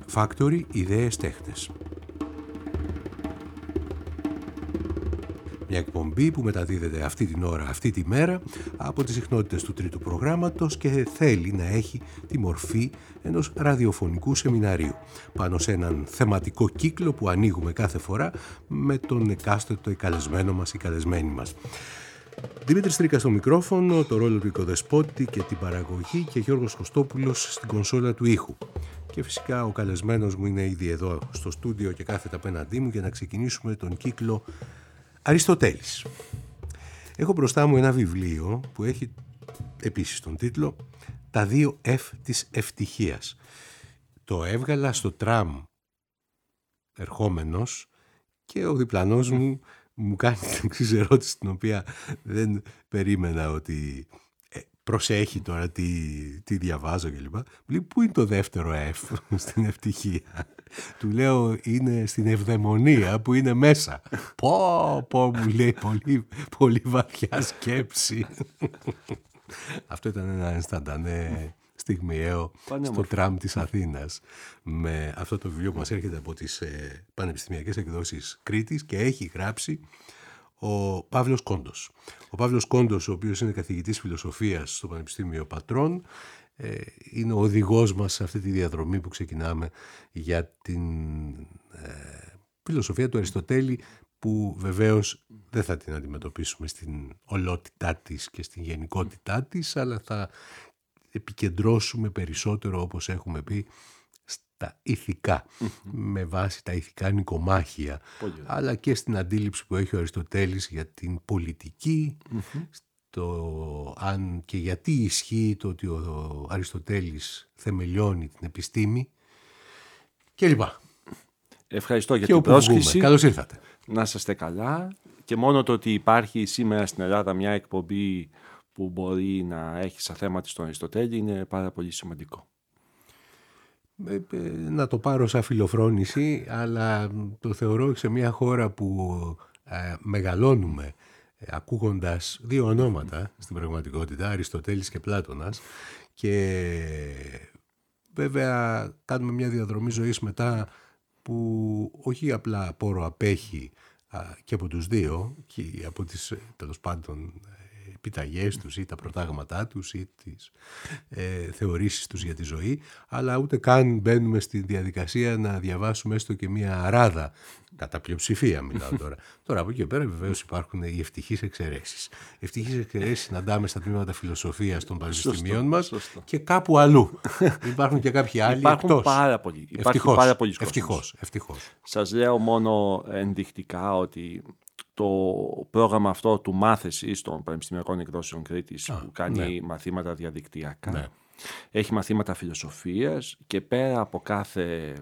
Factory, ιδέες τέχνες. Μια εκπομπή που μεταδίδεται αυτή την ώρα, αυτή τη μέρα, από τις συχνότητες του τρίτου προγράμματος και θέλει να έχει τη μορφή ενός ραδιοφωνικού σεμιναρίου πάνω σε έναν θεματικό κύκλο που ανοίγουμε κάθε φορά με τον εκάστοτε καλεσμένο μας ή καλεσμένη μας. Δημήτρης Τρίκας στο μικρόφωνο, το ρόλο του οικοδεσπότη και την παραγωγή και Γιώργος Κωστόπουλος στην κονσόλα του ήχου. Και φυσικά ο καλεσμένος μου είναι ήδη εδώ στο στούντιο και κάθεται απέναντί μου για να ξεκινήσουμε τον κύκλο Αριστοτέλης. Έχω μπροστά μου ένα βιβλίο που έχει επίσης τον τίτλο «Τα 2 F της ευτυχίας». Το έβγαλα στο τραμ ερχόμενος και ο διπλανός μου κάνει την εξής ερώτηση, την οποία δεν περίμενα, ότι προσέχει τώρα τι διαβάζω κλπ. Πού είναι το δεύτερο F στην ευτυχία? Του λέω είναι στην ευδαιμονία που είναι μέσα. Πω μου λέει, πολύ βαθιά σκέψη. Αυτό ήταν ένα ενσταντανέ στιγμιαίο στο τραμ της Αθήνας, με αυτό το βιβλίο που μας έρχεται από τις πανεπιστημιακές εκδόσεις Κρήτης και έχει γράψει ο Παύλος Κόντος. Ο Παύλος Κόντος, ο οποίος είναι καθηγητής φιλοσοφίας στο Πανεπιστήμιο Πατρών, είναι ο οδηγός μας σε αυτή τη διαδρομή που ξεκινάμε για την φιλοσοφία του Αριστοτέλη, που βεβαίως δεν θα την αντιμετωπίσουμε στην ολότητά της και στην γενικότητά της, αλλά θα επικεντρώσουμε περισσότερο, όπως έχουμε πει, στα ηθικά, με βάση τα ηθικά νοικομάχια, αλλά και στην αντίληψη που έχει ο Αριστοτέλης για την πολιτική, αν και γιατί ισχύει το ότι ο Αριστοτέλης θεμελιώνει την επιστήμη κλπ. Ευχαριστώ για την πρόσκληση. Καλώς ήρθατε. Να είστε καλά. Και μόνο το ότι υπάρχει σήμερα στην Ελλάδα μια εκπομπή που μπορεί να έχει σαν θέμα της τον Αριστοτέλη είναι πάρα πολύ σημαντικό. Να το πάρω σαν φιλοφρόνηση, αλλά το θεωρώ σε μια χώρα που μεγαλώνουμε ακούγοντας δύο ονόματα στην πραγματικότητα, Αριστοτέλης και Πλάτωνας, και βέβαια κάνουμε μια διαδρομή ζωής μετά που όχι απλά πόρο απέχει και από τους δύο και από τις τέλος πάντων επιταγές τους ή τα προτάγματά τους ή τις θεωρήσεις τους για τη ζωή, αλλά ούτε καν μπαίνουμε στη διαδικασία να διαβάσουμε έστω και μία αράδα, κατά πλειοψηφία μιλάω τώρα. Τώρα από εκεί και πέρα βεβαίως υπάρχουν οι ευτυχείς εξαιρέσεις. Ευτυχείς εξαιρέσεις συναντάμε στα τμήματα φιλοσοφίας των πανεπιστημίων μας και κάπου αλλού. Υπάρχουν και κάποιοι άλλοι εκτός. Υπάρχουν πάρα πολλοί. Ευτυχώς. Σας λέω μόνο ενδεικτικά ότι το πρόγραμμα αυτό του μάθησης των Πανεπιστημιακών Εκδόσεων Κρήτης, που κάνει μαθήματα διαδικτυακά, έχει μαθήματα φιλοσοφίας και πέρα από κάθε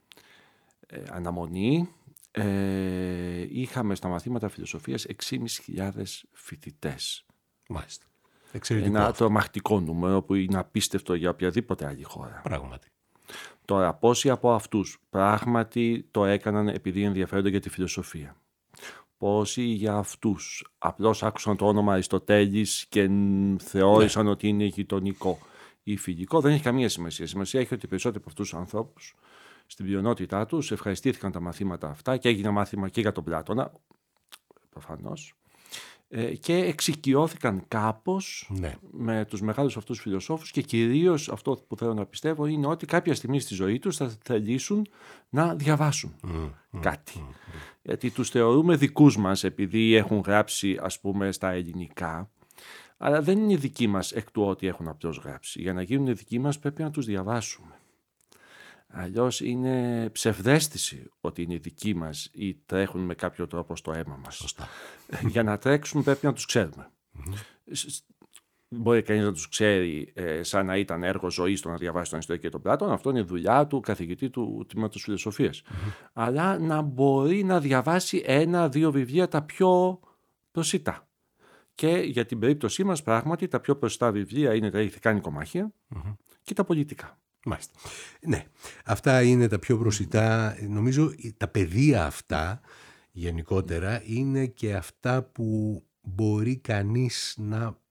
αναμονή είχαμε στα μαθήματα φιλοσοφίας 6.500 φοιτητές. Μάλιστα. Εξαιρετικό. Ένα τρομακτικό νούμερο που είναι απίστευτο για οποιαδήποτε άλλη χώρα. Πράγματι. Τώρα, πόσοι από αυτούς πράγματι το έκαναν επειδή ενδιαφέρονται για τη φιλοσοφία? Πόσοι για αυτούς απλώς άκουσαν το όνομα Αριστοτέλης και θεώρησαν ότι είναι γειτονικό ή φιλικό? Δεν έχει καμία σημασία. Σημασία έχει ότι οι περισσότεροι από αυτούς τους ανθρώπους στην πλειονότητά τους ευχαριστήθηκαν τα μαθήματα αυτά και έγινε μάθημα και για τον Πλάτωνα, προφανώς, και εξοικειώθηκαν κάπως με τους μεγάλους αυτούς φιλοσόφους, και κυρίως αυτό που θέλω να πιστεύω είναι ότι κάποια στιγμή στη ζωή τους θα θελήσουν να διαβάσουν κάτι. Γιατί τους θεωρούμε δικούς μας επειδή έχουν γράψει, ας πούμε, στα ελληνικά, αλλά δεν είναι δικοί μας εκ του ότι έχουν απλώς γράψει. Για να γίνουν δικοί μας πρέπει να τους διαβάσουμε. Αλλιώς είναι ψευδαίσθηση ότι είναι δικοί μας ή τρέχουν με κάποιο τρόπο στο αίμα μας. Σωστά. Για να τρέξουν πρέπει να τους ξέρουμε. Μπορεί κανείς να τους ξέρει σαν να ήταν έργο ζωής το να διαβάσει τον Αριστοτέλη και τον Πλάτωνα. Αυτό είναι δουλειά του καθηγητή του τμήματος φιλοσοφίας. Αλλά να μπορεί να διαβάσει 1-2 βιβλία τα πιο προσιτά. Και για την περίπτωσή μας πράγματι τα πιο προσιτά βιβλία είναι τα ηθικά νοικομάχια και τα πολιτικά. Μάλιστα. Ναι, αυτά είναι τα πιο προσιτά. Νομίζω τα πεδία αυτά γενικότερα είναι και αυτά που μπορεί κανείς να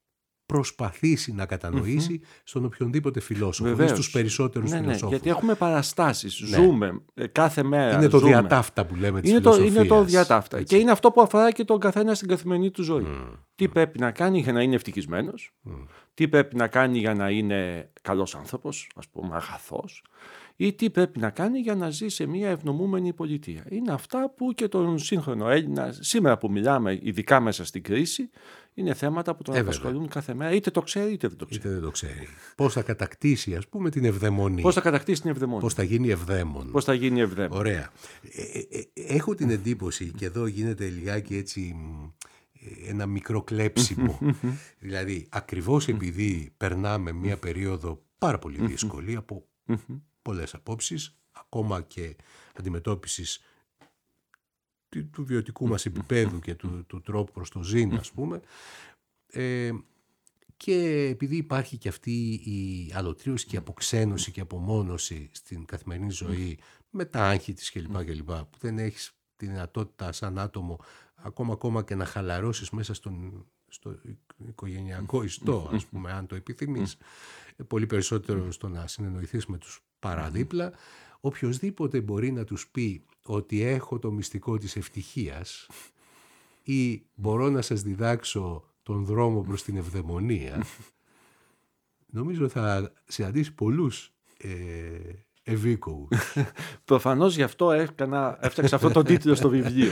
προσπαθήσει να κατανοήσει στον οποιονδήποτε φιλόσοφο, στους περισσότερους φιλοσόφους. Γιατί έχουμε παραστάσεις, ζούμε κάθε μέρα. Είναι το διατάφτα που λέμε της φιλοσοφίας. Είναι το διατάφτα. Και είναι αυτό που αφορά και τον καθένα στην καθημερινή του ζωή. Τι πρέπει να κάνει για να είναι ευτυχισμένος, τι πρέπει να κάνει για να είναι καλός άνθρωπος, ας πούμε αγαθός, ή τι πρέπει να κάνει για να ζει σε μια ευνομούμενη πολιτεία. Είναι αυτά που και τον σύγχρονο Έλληνα, σήμερα που μιλάμε, ειδικά μέσα στην κρίση, είναι θέματα που τον απασχολούν κάθε μέρα, είτε το ξέρει είτε δεν το ξέρει. Πώς θα κατακτήσει, ας πούμε, την ευδαιμονία. Πώς θα γίνει ευδαίμον. Ωραία. Έχω την εντύπωση, και εδώ γίνεται λιγάκι έτσι ένα μικρό κλέψιμο. Δηλαδή, ακριβώς επειδή περνάμε μια περίοδο πάρα πολύ δύσκολη από πολλές απόψεις, ακόμα και αντιμετώπισης του βιωτικού μας επίπεδου και του τρόπου προς το ζήν, ας πούμε, και επειδή υπάρχει και αυτή η αλωτρίωση και η αποξένωση και η απομόνωση στην καθημερινή ζωή με τα άγχη της κλπ, που δεν έχεις τη δυνατότητα σαν άτομο ακόμα και να χαλαρώσεις μέσα στο οικογενειακό ιστό, ας πούμε, αν το επιθυμείς, πολύ περισσότερο στο να συνεννοηθείς με τους παραδίπλα, οποιοσδήποτε μπορεί να τους πει ότι έχω το μυστικό της ευτυχίας ή μπορώ να σας διδάξω τον δρόμο προς την ευδαιμονία, νομίζω θα συναντήσει πολλούς ευήκοους. Προφανώς γι' αυτό έφτιαξα αυτό το τίτλο στο βιβλίο.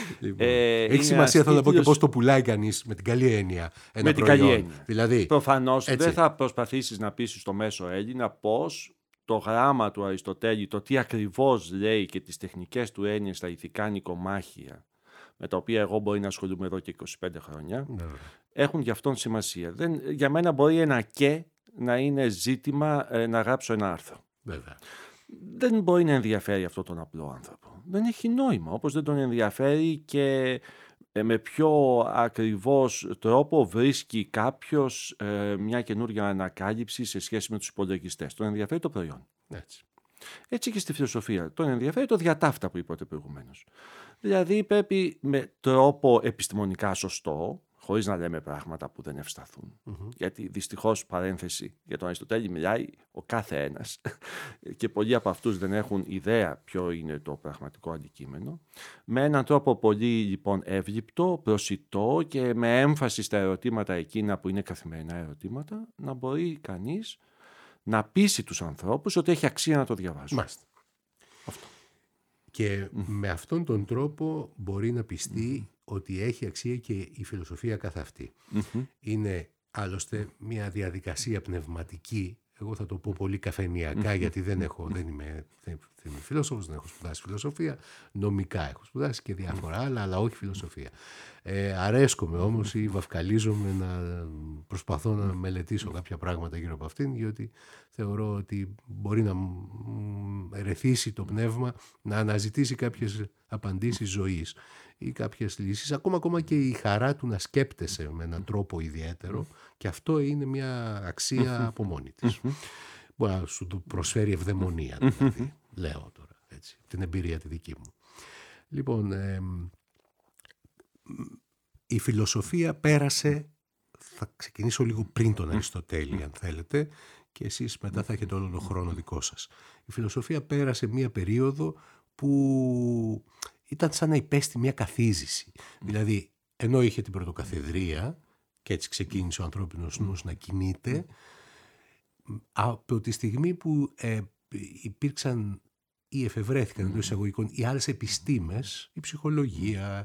Έχει σημασία, θέλω να πω, και πώς το πουλάει κανείς με την καλή έννοια ένα προϊόν. Καλή έννοια. Δηλαδή, προφανώς δεν θα προσπαθήσεις να πείσεις στο μέσο Έλληνα πως το γράμμα του Αριστοτέλη, το τι ακριβώς λέει και τις τεχνικές του έννοιες στα ηθικά νοικομάχια, με τα οποία εγώ μπορεί να ασχολούμαι εδώ και 25 χρόνια, έχουν για αυτόν σημασία. Για μένα μπορεί ένα και να είναι ζήτημα να γράψω ένα άρθρο. Βέβαια. Δεν μπορεί να ενδιαφέρει αυτόν τον απλό άνθρωπο. Δεν έχει νόημα, όπως δεν τον ενδιαφέρει και με ποιο ακριβώς τρόπο βρίσκει κάποιος μια καινούργια ανακάλυψη σε σχέση με τους υπολογιστές. Τον ενδιαφέρει το προϊόν. Έτσι και στη φιλοσοφία. Τον ενδιαφέρει το διατάφτα που είπατε προηγουμένως. Δηλαδή πρέπει με τρόπο επιστημονικά σωστό, χωρίς να λέμε πράγματα που δεν ευσταθούν. Γιατί δυστυχώς, παρένθεση, για τον Αριστοτέλη μιλάει ο κάθε ένας και πολλοί από αυτούς δεν έχουν ιδέα ποιο είναι το πραγματικό αντικείμενο. Με έναν τρόπο πολύ λοιπόν εύληπτο, προσιτό και με έμφαση στα ερωτήματα εκείνα που είναι καθημερινά ερωτήματα, να μπορεί κανείς να πείσει τους ανθρώπους ότι έχει αξία να το διαβάσουν. Μάλιστα. Αυτό. Και με αυτόν τον τρόπο μπορεί να πιστεί ότι έχει αξία και η φιλοσοφία καθ' αυτή. Είναι άλλωστε μια διαδικασία πνευματική, εγώ θα το πω πολύ καφενειακά, γιατί δεν είμαι φιλόσοφος, δεν έχω σπουδάσει φιλοσοφία, νομικά έχω σπουδάσει και διάφορα άλλα, αλλά όχι φιλοσοφία. Αρέσκομαι όμως ή βαφκαλίζομαι να προσπαθώ να μελετήσω κάποια πράγματα γύρω από αυτήν, γιατί θεωρώ ότι μπορεί να ερεθίσει το πνεύμα να αναζητήσει κάποιες απαντήσεις ζωής ή κάποιες λύσεις, ακόμα και η χαρά του να σκέπτεσαι με έναν τρόπο ιδιαίτερο, και αυτό είναι μια αξία από μόνη της. Μπορεί να σου το προσφέρει ευδαιμονία, δηλαδή, λέω τώρα, έτσι, την εμπειρία τη δική μου. Λοιπόν, η φιλοσοφία πέρασε, θα ξεκινήσω λίγο πριν τον Αριστοτέλη αν θέλετε, και εσείς μετά θα έχετε όλο τον χρόνο δικό σας. Η φιλοσοφία πέρασε μια περίοδο που ήταν σαν να υπέστη μια καθίζηση. Δηλαδή, ενώ είχε την πρωτοκαθεδρία και έτσι ξεκίνησε ο ανθρώπινος νους να κινείται, από τη στιγμή που υπήρξαν ή εφευρέθηκαν εντός εισαγωγικών οι άλλες επιστήμες, η ψυχολογία,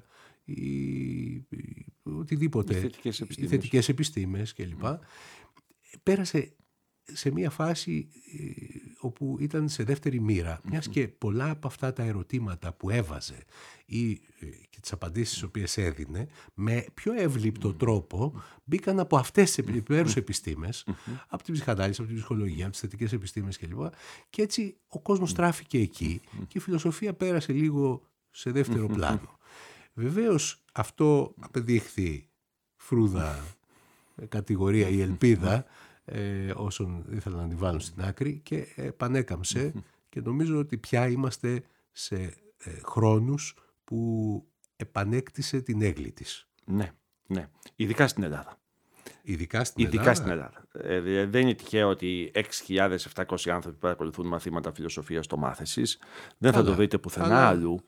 οτιδήποτε, οι θετικές επιστήμες κλπ, πέρασε σε μια φάση όπου ήταν σε δεύτερη μοίρα, μιας και πολλά από αυτά τα ερωτήματα που έβαζε ή και τις απαντήσεις τις οποίες έδινε με πιο εύληπτο τρόπο μπήκαν από αυτές τις επιμέρους επιστήμες, από την ψυχανάλυση, από την ψυχολογία, από τις θετικές επιστήμες κλπ. Και έτσι ο κόσμος τράφηκε εκεί και η φιλοσοφία πέρασε λίγο σε δεύτερο πλάνο. Βεβαίως αυτό απεδείχθη φρούδα κατηγορία ή ελπίδα όσων ήθελαν να την βάλουν στην άκρη και πανέκαμψε, και νομίζω ότι πια είμαστε σε χρόνους που επανέκτησε την έγκλη της. Ναι, ειδικά στην Ελλάδα. Ειδικά στην Ειδικά Ελλάδα. στην Ελλάδα. Δεν είναι τυχαίο ότι 6.700 άνθρωποι παρακολουθούν μαθήματα φιλοσοφίας στο Μάθησης. Δεν θα το βρείτε πουθενά αλλού.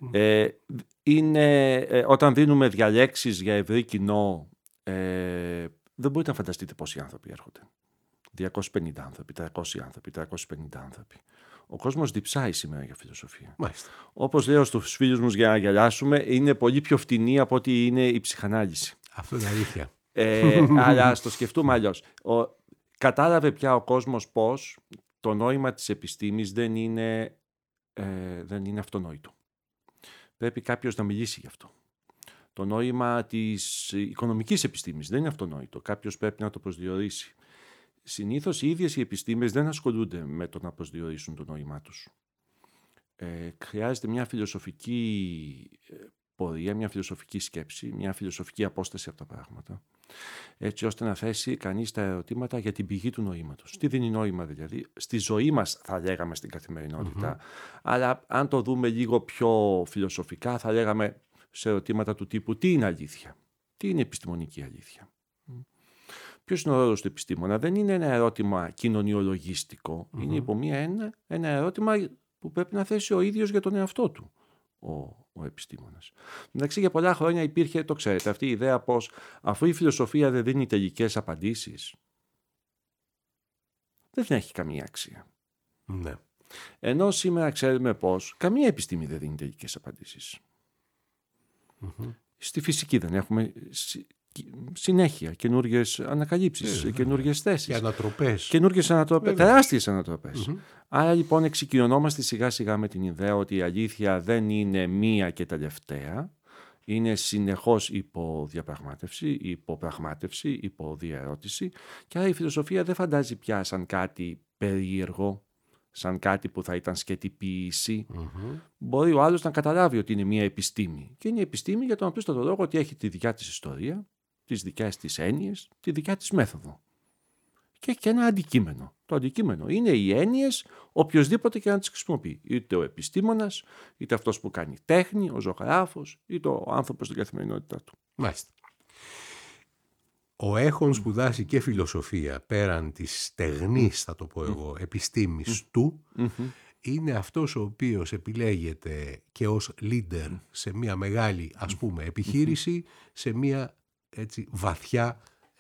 Όταν δίνουμε διαλέξεις για ευρύ κοινό, δεν μπορείτε να φανταστείτε πόσοι άνθρωποι έρχονται. 250 άνθρωποι, 300 άνθρωποι, 350 άνθρωποι. Ο κόσμος διψάει σήμερα για φιλοσοφία. Μάλιστα. Όπως λέω στους φίλους μου για να γελάσουμε, είναι πολύ πιο φτηνή από ό,τι είναι η ψυχανάλυση. Αυτό είναι αλήθεια. Αλλά ας το σκεφτούμε αλλιώς. Κατάλαβε πια ο κόσμος πως το νόημα της επιστήμης δεν είναι αυτονόητο. Πρέπει κάποιος να μιλήσει γι' αυτό. Το νόημα της οικονομικής επιστήμης δεν είναι αυτονόητο. Κάποιος πρέπει να το προσδιορίσει. Συνήθως οι ίδιες οι επιστήμες δεν ασχολούνται με το να προσδιορίσουν το νόημά τους. Χρειάζεται μια φιλοσοφική πορεία, μια φιλοσοφική σκέψη, μια φιλοσοφική απόσταση από τα πράγματα, έτσι ώστε να θέσει κανείς τα ερωτήματα για την πηγή του νοήματος. Τι δίνει νόημα δηλαδή, στη ζωή μας θα λέγαμε στην καθημερινότητα, αλλά αν το δούμε λίγο πιο φιλοσοφικά θα λέγαμε σε ερωτήματα του τύπου τι είναι αλήθεια, τι είναι επιστημονική αλήθεια. Ποιος είναι ο ρόλος του επιστήμονα? Δεν είναι ένα ερώτημα κοινωνιολογιστικό, είναι υπό ένα ερώτημα που πρέπει να θέσει ο ίδιος για τον εαυτό του ο επιστήμονας. Εντάξει, για πολλά χρόνια υπήρχε, το ξέρετε, αυτή η ιδέα πως αφού η φιλοσοφία δεν δίνει τελικές απαντήσεις, δεν έχει καμία αξία. Ναι. Ενώ σήμερα ξέρουμε πως καμία επιστήμη δεν δίνει τελικές απαντήσεις. Στη φυσική δεν έχουμε συνέχεια καινούργιες ανακαλύψεις, καινούργιες θέσεις. Και ανατροπές. Καινούργιες ανατροπές, τεράστιες ανατροπές. Άρα λοιπόν εξοικειωνόμαστε σιγά σιγά με την ιδέα ότι η αλήθεια δεν είναι μία και τελευταία, είναι συνεχώς υποδιαπραγμάτευση, υποπραγμάτευση, υποδιαερώτηση, και άρα η φιλοσοφία δεν φαντάζει πια σαν κάτι περίεργο, σαν κάτι που θα ήταν σκετιποίηση. Μπορεί ο άλλος να καταλάβει ότι είναι μια επιστήμη. Και είναι επιστήμη για τον απλούστατο λόγο ότι έχει τη δικιά της ιστορία, τις δικές της έννοιες, τη δικιά της μέθοδο. Και έχει και ένα αντικείμενο. Το αντικείμενο είναι οι έννοιες, οποιοσδήποτε και να τις χρησιμοποιεί. Είτε ο επιστήμονας, είτε αυτός που κάνει τέχνη, ο ζωγράφος, είτε ο άνθρωπος στην καθημερινότητά του. Μάλιστα. Ο έχων σπουδάσει και φιλοσοφία πέραν της στεγνής, θα το πω εγώ, επιστήμης του, είναι αυτός ο οποίος επιλέγεται και ως leader σε μια μεγάλη, ας πούμε, επιχείρηση, σε μια έτσι βαθιά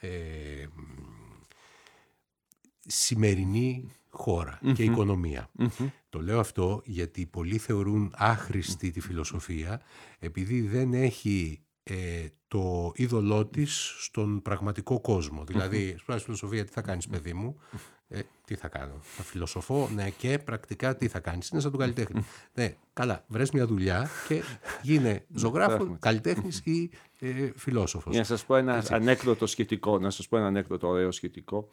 σημερινή χώρα και οικονομία. Το λέω αυτό γιατί πολλοί θεωρούν άχρηστη τη φιλοσοφία επειδή δεν έχει το είδωλό της στον πραγματικό κόσμο. Δηλαδή, σπουδάζεις φιλοσοφία, τι θα κάνεις, παιδί μου? Τι θα κάνω? Θα φιλοσοφώ? Ναι, και πρακτικά τι θα κάνεις? Είναι σαν τον καλλιτέχνη. Ναι, καλά, βρες μια δουλειά και γίνε ζωγράφος, καλλιτέχνης ή φιλόσοφος. Για να σας πω ένα ανέκδοτο σχετικό, να σας πω ένα ανέκδοτο ωραίο σχετικό.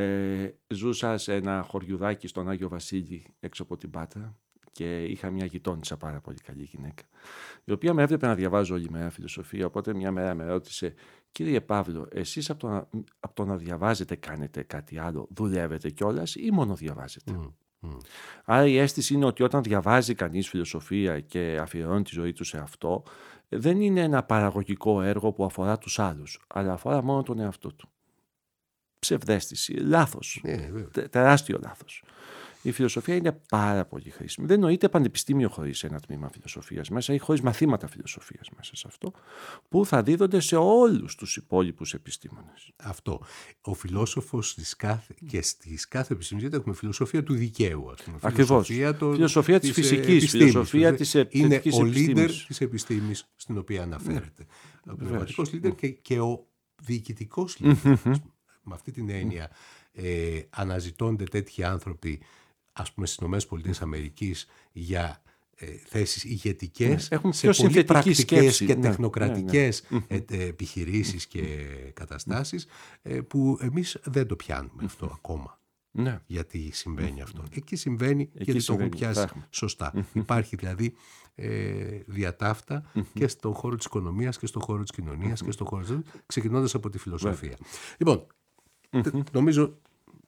Ζούσα σε ένα χωριουδάκι στον Άγιο Βασίλη έξω από την Πάτρα και είχα μια γειτόνισσα πάρα πολύ καλή γυναίκα, η οποία με έβλεπε να διαβάζω όλη μέρα φιλοσοφία. Οπότε μια μέρα με ρώτησε, κύριε Παύλο, εσείς από το να διαβάζετε κάνετε κάτι άλλο? Δουλεύετε κιόλας ή μόνο διαβάζετε? Άρα η αίσθηση είναι ότι όταν διαβάζει κανείς φιλοσοφία και αφιερώνει τη ζωή του σε αυτό, δεν είναι ένα παραγωγικό έργο που αφορά τους άλλους, αλλά αφορά μόνο τον εαυτό του. Ψευδαίσθηση, λάθος, τεράστιο λάθος. Η φιλοσοφία είναι πάρα πολύ χρήσιμη. Δεν νοείται πανεπιστήμιο χωρίς ένα τμήμα φιλοσοφίας μέσα ή χωρίς μαθήματα φιλοσοφίας μέσα σε αυτό, που θα δίδονται σε όλους τους υπόλοιπους επιστήμονες. Αυτό. Ο φιλόσοφος και στις κάθε επιστήμης, γιατί έχουμε φιλοσοφία του δικαίου. Ακριβώς. Φιλοσοφία της φυσικής, φιλοσοφία της είναι ο leader της επιστήμης στην οποία αναφέρεται. Ο πνευματικός leader και ο διοικητικός leader. Με αυτή την έννοια αναζητώνται τέτοιοι άνθρωποι, ας πούμε, στις ΗΠΑ για θέσεις ηγετικές, έχουν σε πολύ πρακτικές σκέψη και τεχνοκρατικές επιχειρήσεις και καταστάσεις, που εμείς δεν το πιάνουμε αυτό ακόμα. Γιατί συμβαίνει αυτό. Εκεί συμβαίνει γιατί το έχουν πιάσει σωστά. Υπάρχει δηλαδή διατάφτα και στον χώρο της οικονομίας και στον χώρο της κοινωνίας και στον χώρο της... ξεκινώντας από τη φιλοσοφία. Λοιπόν, νομίζω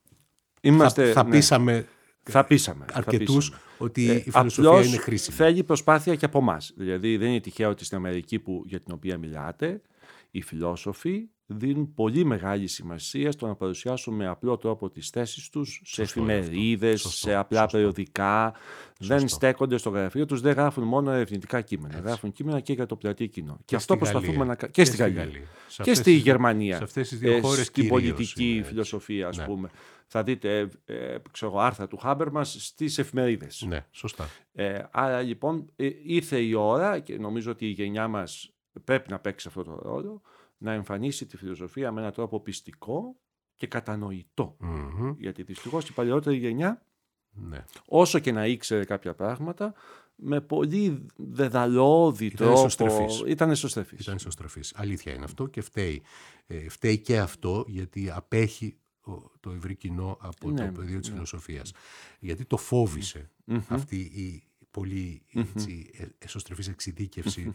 θα πείσαμε αρκετούς ότι η φιλοσοφία είναι χρήσιμη. Θέλει προσπάθεια και από εμάς. Δηλαδή δεν είναι τυχαίο ότι στην Αμερική για την οποία μιλάτε, οι φιλόσοφοι δίνουν πολύ μεγάλη σημασία στο να παρουσιάσουν με απλό τρόπο τις θέσεις τους σε εφημερίδες, σε απλά περιοδικά. Δεν στέκονται στο γραφείο τους, δεν γράφουν μόνο ερευνητικά κείμενα. Έτσι. Γράφουν κείμενα και για το πλατή κοινό. Και αυτό προσπαθούμε να κάνουμε. Και στη Γαλλία. Και στη Γερμανία. Σε αυτές τις δύο χώρες στην πολιτική φιλοσοφία, ας πούμε. Θα δείτε άρθρα του Χάμπερμας στις εφημερίδες. Ναι, σωστά. Άρα λοιπόν ήρθε η ώρα, και νομίζω ότι η γενιά μας πρέπει να παίξει αυτό το ρόλο, να εμφανίσει τη φιλοσοφία με έναν τρόπο πιστικό και κατανοητό. Γιατί δυστυχώς η παλαιότερη γενιά, όσο και να ήξερε κάποια πράγματα, με πολύ δεδαλώδη τρόπο ήταν εσωστρεφής. Αλήθεια είναι αυτό, και φταίει και αυτό, γιατί απέχει το ευρύ κοινό από το πεδίο της φιλοσοφίας. Γιατί το φόβησε αυτή η πολύ εσωστρεφής εξειδίκευση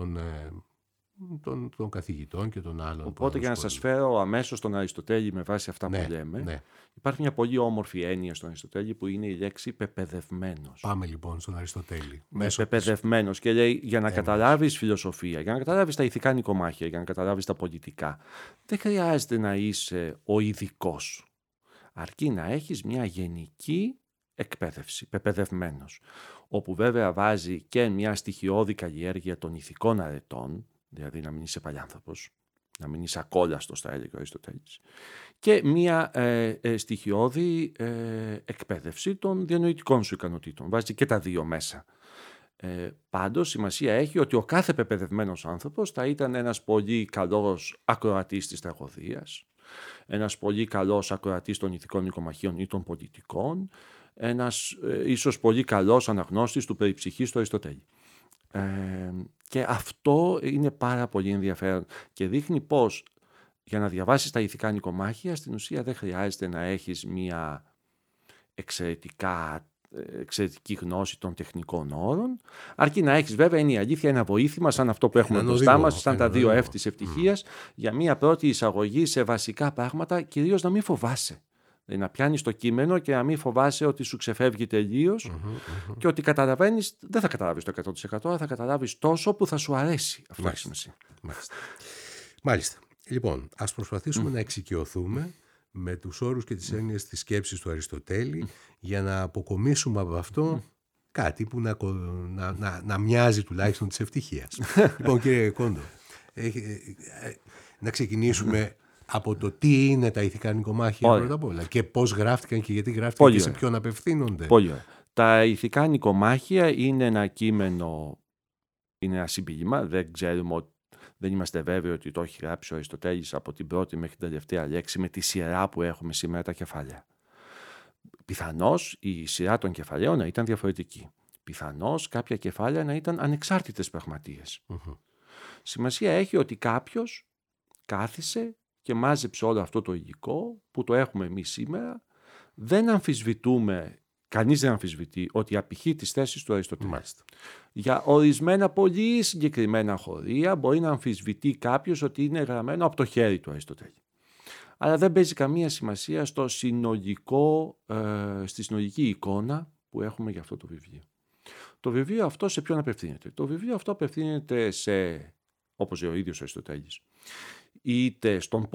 των καθηγητών και των άλλων. Οπότε, για να σας φέρω αμέσως τον Αριστοτέλη με βάση αυτά που λέμε, υπάρχει μια πολύ όμορφη έννοια στον Αριστοτέλη που είναι η λέξη πεπαιδευμένος. Πάμε λοιπόν στον Αριστοτέλη. Πεπαιδευμένος, και λέει, για να καταλάβεις φιλοσοφία, για να καταλάβεις τα ηθικά νοικομάχια, για να καταλάβεις τα πολιτικά, δεν χρειάζεται να είσαι ο ειδικός. Αρκεί να έχεις μια γενική εκπαίδευση, πεπαιδευμένος. Όπου βέβαια βάζει και μια στοιχειώδη καλλιέργεια των ηθικών αρετών, δηλαδή να μην είσαι παλιάνθρωπος, να μην είσαι ακόλαστος, θα έλεγε ο Αριστοτέλης, και μια στοιχειώδη εκπαίδευση των διανοητικών σου ικανοτήτων. Βάζει και τα δύο μέσα. Πάντως σημασία έχει ότι ο κάθε πεπαιδευμένος άνθρωπος θα ήταν ένας πολύ καλός ακροατής της τραγωδίας, ένας πολύ καλός ακροατής των ηθικών νοικομαχίων ή των πολιτικών, ένας ίσως πολύ καλός αναγνώστης του περιψυχής του Αριστοτέλη. Και αυτό είναι πάρα πολύ ενδιαφέρον και δείχνει πως για να διαβάσεις τα ηθικά νοικομάχια στην ουσία δεν χρειάζεται να έχεις μια εξαιρετική γνώση των τεχνικών όρων, αρκεί να έχεις, βέβαια είναι η αλήθεια, ένα βοήθημα σαν αυτό που έχουμε μπροστά μας, σαν τα δύο F της ευτυχίας, για μια πρώτη εισαγωγή σε βασικά πράγματα, κυρίως να μην φοβάσαι. Δηλαδή να πιάνεις το κείμενο και να μην φοβάσαι ότι σου ξεφεύγει τελείως και ότι καταλαβαίνεις, δεν θα καταλάβεις το 100%, αλλά θα καταλάβεις τόσο που θα σου αρέσει. Αυτό έχει σημασία. Μάλιστα. Λοιπόν, ας προσπαθήσουμε να εξοικειωθούμε με τους όρους και τις έννοιες της σκέψης του Αριστοτέλη για να αποκομίσουμε από αυτό κάτι που να μοιάζει τουλάχιστον της ευτυχίας. Λοιπόν, κύριε Κόντο, να ξεκινήσουμε από το τι είναι τα ηθικά νοικομάχια πρώτα απ' όλα και πώς γράφτηκαν και γιατί γράφτηκαν και σε ποιον απευθύνονται. Πολύ ωραία. Τα ηθικά νοικομάχια είναι ένα κείμενο, είναι ένα συμπίλημα, δεν είμαστε βέβαιοι ότι το έχει γράψει ο Αριστοτέλης από την πρώτη μέχρι την τελευταία λέξη με τη σειρά που έχουμε σήμερα τα κεφάλαια. Πιθανώς η σειρά των κεφαλαίων να ήταν διαφορετική. Πιθανώς κάποια κεφάλαια να ήταν ανεξάρτητες πραγματείες. Σημασία έχει ότι κάποιος κάθισε και μάζεψε όλο αυτό το υλικό που το έχουμε εμείς σήμερα. Δεν αμφισβητούμε, κανείς δεν αμφισβητεί ότι απηχεί τις θέσεις του Αριστοτέλη. Για ορισμένα πολύ συγκεκριμένα χωρία μπορεί να αμφισβητεί κάποιος ότι είναι γραμμένο από το χέρι του Αριστοτέλη. Αλλά δεν παίζει καμία σημασία στη συνολική εικόνα που έχουμε για αυτό το βιβλίο. Το βιβλίο αυτό σε ποιον απευθύνεται? Το βιβλίο αυτό απευθύνεται όπως λέει ο ίδιος ο Αριστοτέλης, είτε στον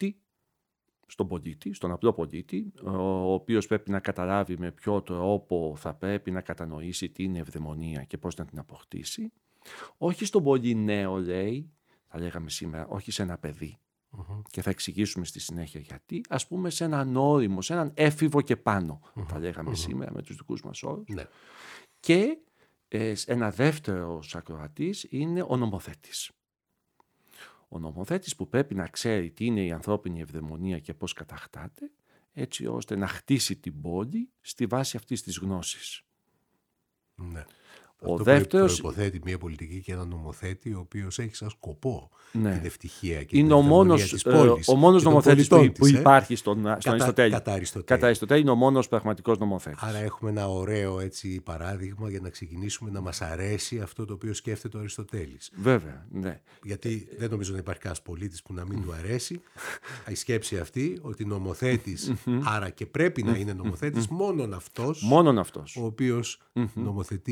απλό πολίτη, ο οποίος πρέπει να καταλάβει με ποιο τρόπο θα πρέπει να κατανοήσει την ευδαιμονία και πώς να την αποκτήσει. Όχι στον πολύ νέο, λέει, θα λέγαμε σήμερα, όχι σε ένα παιδί. Και θα εξηγήσουμε στη συνέχεια γιατί. Ας πούμε σε έναν όριμο, σε έναν έφηβο και πάνω, θα λέγαμε σήμερα με τους δικούς μας όρους. Και ένα δεύτερο ακροατής είναι ο νομοθέτης. Ο νομοθέτης που πρέπει να ξέρει τι είναι η ανθρώπινη ευδαιμονία και πώς καταχτάται, έτσι ώστε να χτίσει την πόλη στη βάση αυτής της γνώσης. Ναι. Ο αυτό δεύτερος προϋποθέτει μια πολιτική και ένα νομοθέτη ο οποίος έχει σαν σκοπό την ευτυχία και είναι την ευδαιμονία της πόλης. Ο μόνος νομοθέτης που υπάρχει στον Αριστοτέλη. Κατά Αριστοτέλη είναι ο μόνος πραγματικός νομοθέτης. Άρα έχουμε ένα ωραίο έτσι παράδειγμα για να ξεκινήσουμε να μας αρέσει αυτό το οποίο σκέφτεται ο Αριστοτέλης. Βέβαια, ναι. Γιατί δεν νομίζω να υπάρχει κανένας πολίτης που να μην του αρέσει η σκέψη αυτή ότι νομοθέτης, άρα και πρέπει να είναι νομοθέτης μόνον αυτός ο οποίος νομοθετεί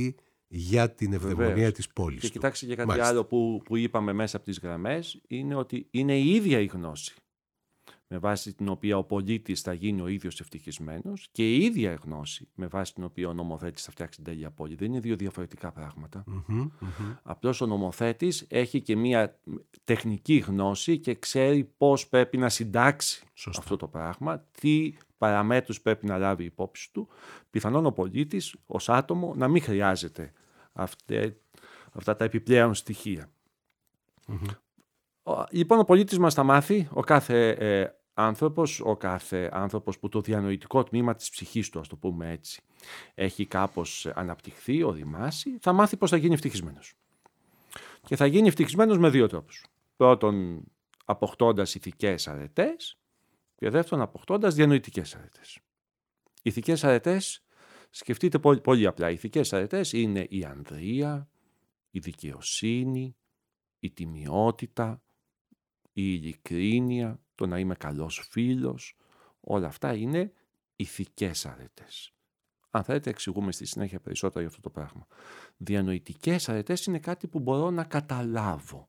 για την ευδαιμονία Βεβαίως. της πόλης Και του. κοιτάξτε και κάτι Μάλιστα. άλλο που είπαμε μέσα από τις γραμμές, είναι ότι είναι η ίδια η γνώση με βάση την οποία ο πολίτης θα γίνει ο ίδιος ευτυχισμένος και η ίδια η γνώση με βάση την οποία ο νομοθέτης θα φτιάξει την τέλεια πόλη. Δεν είναι δύο διαφορετικά πράγματα. Απλώς ο νομοθέτης έχει και μία τεχνική γνώση και ξέρει πώς πρέπει να συντάξει Σωστά. αυτό το πράγμα, τι παραμέτρους πρέπει να λάβει υπόψη του. Πιθανόν ο πολίτης ως άτομο να μην χρειάζεται αυτά τα επιπλέον στοιχεία. Λοιπόν, ο πολίτης μας θα μάθει, ο κάθε άνθρωπος που το διανοητικό τμήμα της ψυχής του, ας το πούμε έτσι, έχει κάπως αναπτυχθεί, οριμάσει, θα μάθει πώς θα γίνει ευτυχισμένος. Και θα γίνει ευτυχισμένος με δύο τρόπους. Πρώτον, αποκτώντας ηθικές αρετές και δεύτερον, αποκτώντας διανοητικές αρετές. Ηθικές αρετές, σκεφτείτε πολύ απλά, ηθικές αρετές είναι η ανδρεία, η δικαιοσύνη, η τιμιότητα, η ειλικρίνεια, το να είμαι καλός φίλος, όλα αυτά είναι ηθικές αρετές. Αν θέλετε εξηγούμε στη συνέχεια περισσότερο για αυτό το πράγμα. Διανοητικές αρετές είναι κάτι που μπορώ να καταλάβω.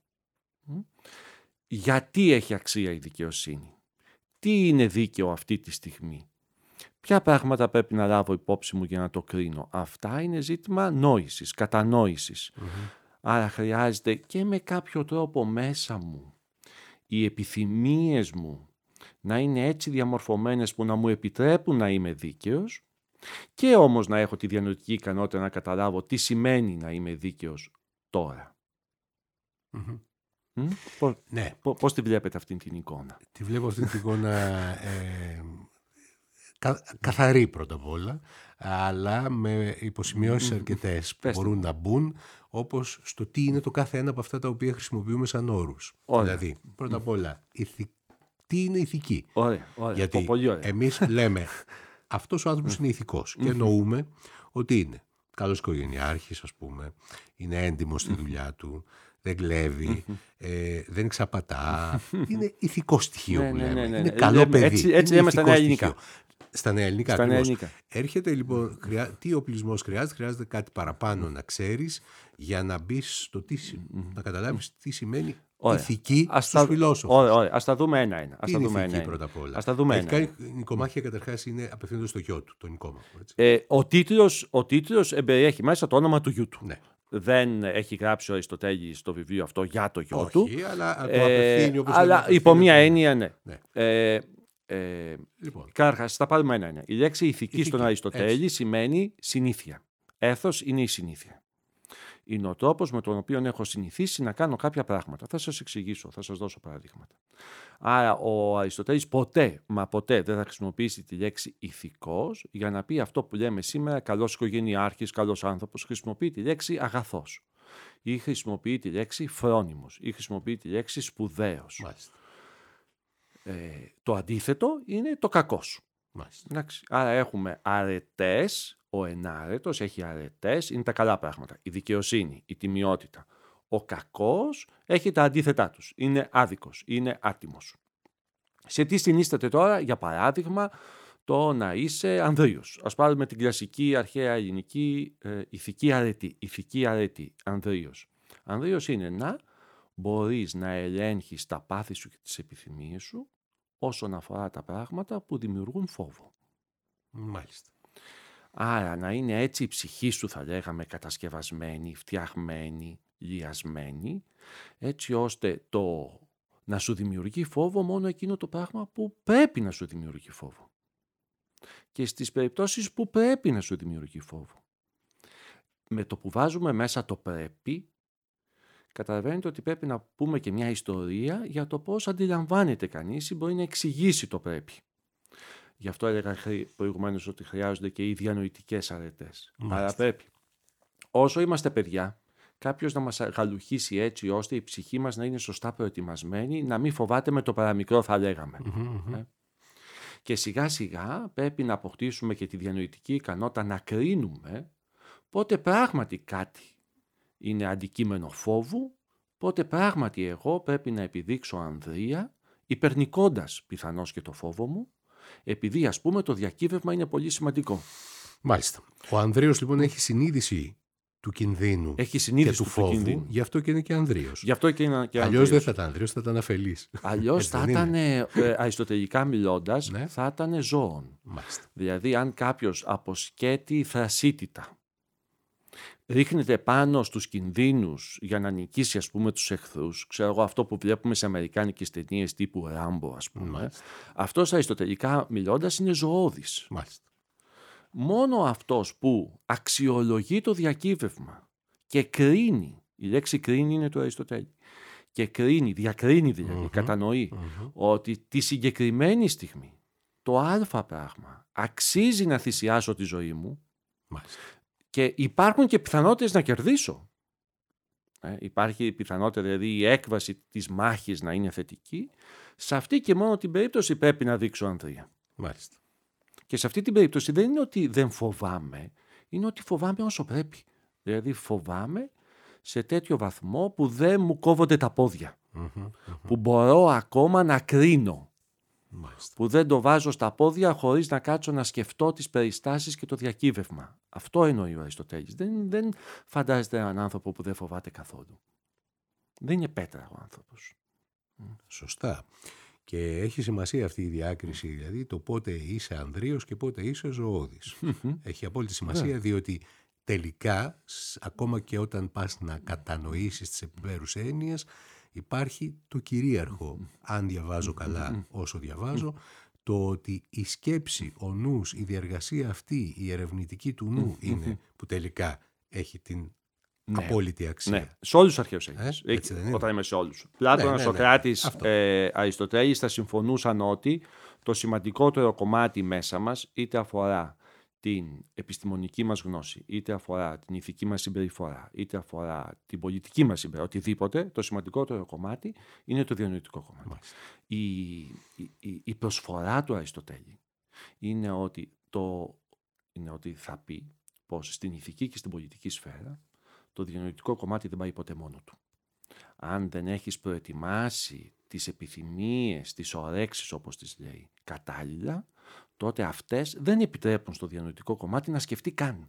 Γιατί έχει αξία η δικαιοσύνη? Τι είναι δίκαιο αυτή τη στιγμή? Ποια πράγματα πρέπει να λάβω υπόψη μου για να το κρίνω? Αυτά είναι ζήτημα νόησης, κατανόησης. Άρα χρειάζεται και με κάποιο τρόπο μέσα μου οι επιθυμίες μου να είναι έτσι διαμορφωμένες που να μου επιτρέπουν να είμαι δίκαιος και όμως να έχω τη διανοητική ικανότητα να καταλάβω τι σημαίνει να είμαι δίκαιος τώρα. Ναι. Πώς τη βλέπετε αυτή την εικόνα? Τη βλέπω αυτή την εικόνα καθαρή πρώτα απ' όλα, αλλά με υποσημειώσεις αρκετές που μπορούν να μπουν, όπως στο τι είναι το κάθε ένα από αυτά τα οποία χρησιμοποιούμε σαν όρους. Δηλαδή, πρώτα απ' όλα, τι είναι ηθική? Ωραία. Γιατί πολύ ωραία. εμείς λέμε αυτός ο άνθρωπος είναι ηθικός και εννοούμε ότι είναι καλός οικογενειάρχης, ας πούμε, είναι έντιμος στη δουλειά του, δεν κλέβει, δεν ξαπατά, είναι ηθικό στοιχείο που λέμε. Είναι καλό παιδί. Έτσι λέμε στα νέα ελληνικά. Στα νέα ελληνικά. Έρχεται λοιπόν, τι οπλισμός χρειάζεται? Χρειάζεται κάτι παραπάνω να ξέρεις για να μπεις στο να καταλάβεις τι σημαίνει ηθική στους φιλόσοφους. Ωραία, ας τα δούμε ένα-ένα. Τι είναι ηθική πρώτα απ' όλα? Ας τα δούμε ένα-ένα. Η Νικομάχια καταρχάς απευθύνεται στο γιο του, τον Νικόμαχο. Ο τίτλος εμπεριέχει μέσα το όνομα του γιού του. Ναι. Δεν έχει γράψει ο Αριστοτέλης στο βιβλίο αυτό για το γιο του. Όχι, αλλά το απευθύνει όπως αλλά υπό μία έννοια, ναι. Λοιπόν. Καταρχάς, θα πάρουμε ένα-ένα. Η λέξη ηθική στον Αριστοτέλη σημαίνει συνήθεια. Έθος είναι η συνήθεια. Είναι ο τρόπος με τον οποίο έχω συνηθίσει να κάνω κάποια πράγματα. Θα σας εξηγήσω, θα σας δώσω παραδείγματα. Άρα ο Αριστοτέλης ποτέ δεν θα χρησιμοποιήσει τη λέξη ηθικός για να πει αυτό που λέμε σήμερα καλός οικογενειάρχης, καλός άνθρωπος. Χρησιμοποιεί τη λέξη αγαθός ή χρησιμοποιεί τη λέξη φρόνιμος ή χρησιμοποιεί τη λέξη σπουδαίος. Το αντίθετο είναι το κακός. Άρα έχουμε αρετές. Ο ενάρετος έχει αρετές, είναι τα καλά πράγματα. Η δικαιοσύνη, η τιμιότητα. Ο κακός έχει τα αντίθετά τους. Είναι άδικος, είναι άτιμος. Σε τι συνίσταται τώρα, για παράδειγμα, το να είσαι ανδρείος? Ας πάρουμε την κλασική αρχαία ελληνική ηθική αρετή. Ηθική αρετή, ανδρείος. Ανδρείος είναι να μπορείς να ελέγχεις τα πάθη σου και τις επιθυμίες σου όσον αφορά τα πράγματα που δημιουργούν φόβο. Μάλιστα. Άρα να είναι έτσι η ψυχή σου, θα λέγαμε, κατασκευασμένη, φτιαγμένη, λιασμένη, έτσι ώστε να σου δημιουργεί φόβο μόνο εκείνο το πράγμα που πρέπει να σου δημιουργεί φόβο. Και στις περιπτώσεις που πρέπει να σου δημιουργεί φόβο. Με το που βάζουμε μέσα το πρέπει, καταλαβαίνετε ότι πρέπει να πούμε και μια ιστορία για το πώς αντιλαμβάνεται κανείς ή μπορεί να εξηγήσει το πρέπει. Γι' αυτό έλεγα προηγουμένως ότι χρειάζονται και οι διανοητικές αρετές. Άρα πρέπει, όσο είμαστε παιδιά, κάποιος να μας γαλουχίσει έτσι ώστε η ψυχή μας να είναι σωστά προετοιμασμένη, να μην φοβάται με το παραμικρό, θα λέγαμε. Και σιγά σιγά πρέπει να αποκτήσουμε και τη διανοητική ικανότητα να κρίνουμε πότε πράγματι κάτι είναι αντικείμενο φόβου, πότε πράγματι εγώ πρέπει να επιδείξω ανδρεία, υπερνικώντας πιθανώς και το φόβο μου, επειδή ας πούμε το διακύβευμα είναι πολύ σημαντικό. Μάλιστα. Ο Ανδρέος λοιπόν έχει συνείδηση του κινδύνου Έχει και συνείδηση του του φόβου, κινδύνου. γι' αυτό και είναι και ανδρείος. Γι' αυτό και είναι και Αλλιώς δεν ανδρείος. θα ήταν ανδρείος, θα ήταν αφελής. Αλλιώς θα ήταν, αριστοτελικά μιλώντας, Ναι. θα ήταν ζώων. Μάλιστα. Δηλαδή, αν κάποιος αποσκέτει θρασίτητα, ρίχνεται πάνω στους κινδύνους για να νικήσει, ας πούμε, τους εχθρούς, ξέρω εγώ, αυτό που βλέπουμε σε αμερικάνικες ταινίες τύπου Ράμπο, ας πούμε, Μάλιστα. αυτός αριστοτελικά μιλώντας είναι ζωώδης. Μάλιστα. Μόνο αυτός που αξιολογεί το διακύβευμα και κρίνει, η λέξη κρίνει είναι του Αριστοτέλη, και κρίνει, διακρίνει δηλαδή, κατανοεί ότι τη συγκεκριμένη στιγμή το α πράγμα αξίζει να θυσιάσω τη ζωή μου, Μάλιστα. και υπάρχουν και πιθανότητες να κερδίσω. Υπάρχει πιθανότητα δηλαδή η έκβαση της μάχης να είναι θετική. Σε αυτή και μόνο την περίπτωση πρέπει να δείξω ανδρεία. Μάλιστα. Και σε αυτή την περίπτωση δεν είναι ότι δεν φοβάμαι, είναι ότι φοβάμαι όσο πρέπει. Δηλαδή φοβάμαι σε τέτοιο βαθμό που δεν μου κόβονται τα πόδια. Που μπορώ ακόμα να κρίνω. Μάλιστα. Που δεν το βάζω στα πόδια χωρίς να κάτσω να σκεφτώ τις περιστάσεις και το διακύβευμα. Αυτό εννοεί ο Αριστοτέλης. Δεν φαντάζεται έναν άνθρωπο που δεν φοβάται καθόλου. Δεν είναι πέτρα ο άνθρωπος. Σωστά. Και έχει σημασία αυτή η διάκριση, δηλαδή το πότε είσαι ανδρείος και πότε είσαι ζωώδης. Έχει απόλυτη σημασία, διότι τελικά, ακόμα και όταν πας να κατανοήσεις τις επιμέρους έννοιες, υπάρχει το κυρίαρχο, αν διαβάζω καλά όσο διαβάζω, το ότι η σκέψη, ο νους, η διαργασία αυτή, η ερευνητική του νου είναι που τελικά έχει την απόλυτη αξία. Ναι, σε όλους τους αρχαίους Έλληνες. Έτσι δεν είναι? Όταν είμαι σε όλους. Πλάτωνας, Σωκράτης, Αριστοτέλης θα συμφωνούσαν ότι το σημαντικότερο κομμάτι μέσα μας, είτε αφορά την επιστημονική μας γνώση, είτε αφορά την ηθική μας συμπεριφορά, είτε αφορά την πολιτική μας συμπεριφορά, οτιδήποτε, το σημαντικότερο κομμάτι είναι το διανοητικό κομμάτι. Η προσφορά του Αριστοτέλη είναι ότι θα πει πως στην ηθική και στην πολιτική σφαίρα το διανοητικό κομμάτι δεν πάει ποτέ μόνο του. Αν δεν έχεις προετοιμάσει τις επιθυμίες, τις ορέξεις όπως τις λέει κατάλληλα, τότε αυτές δεν επιτρέπουν στο διανοητικό κομμάτι να σκεφτεί καν.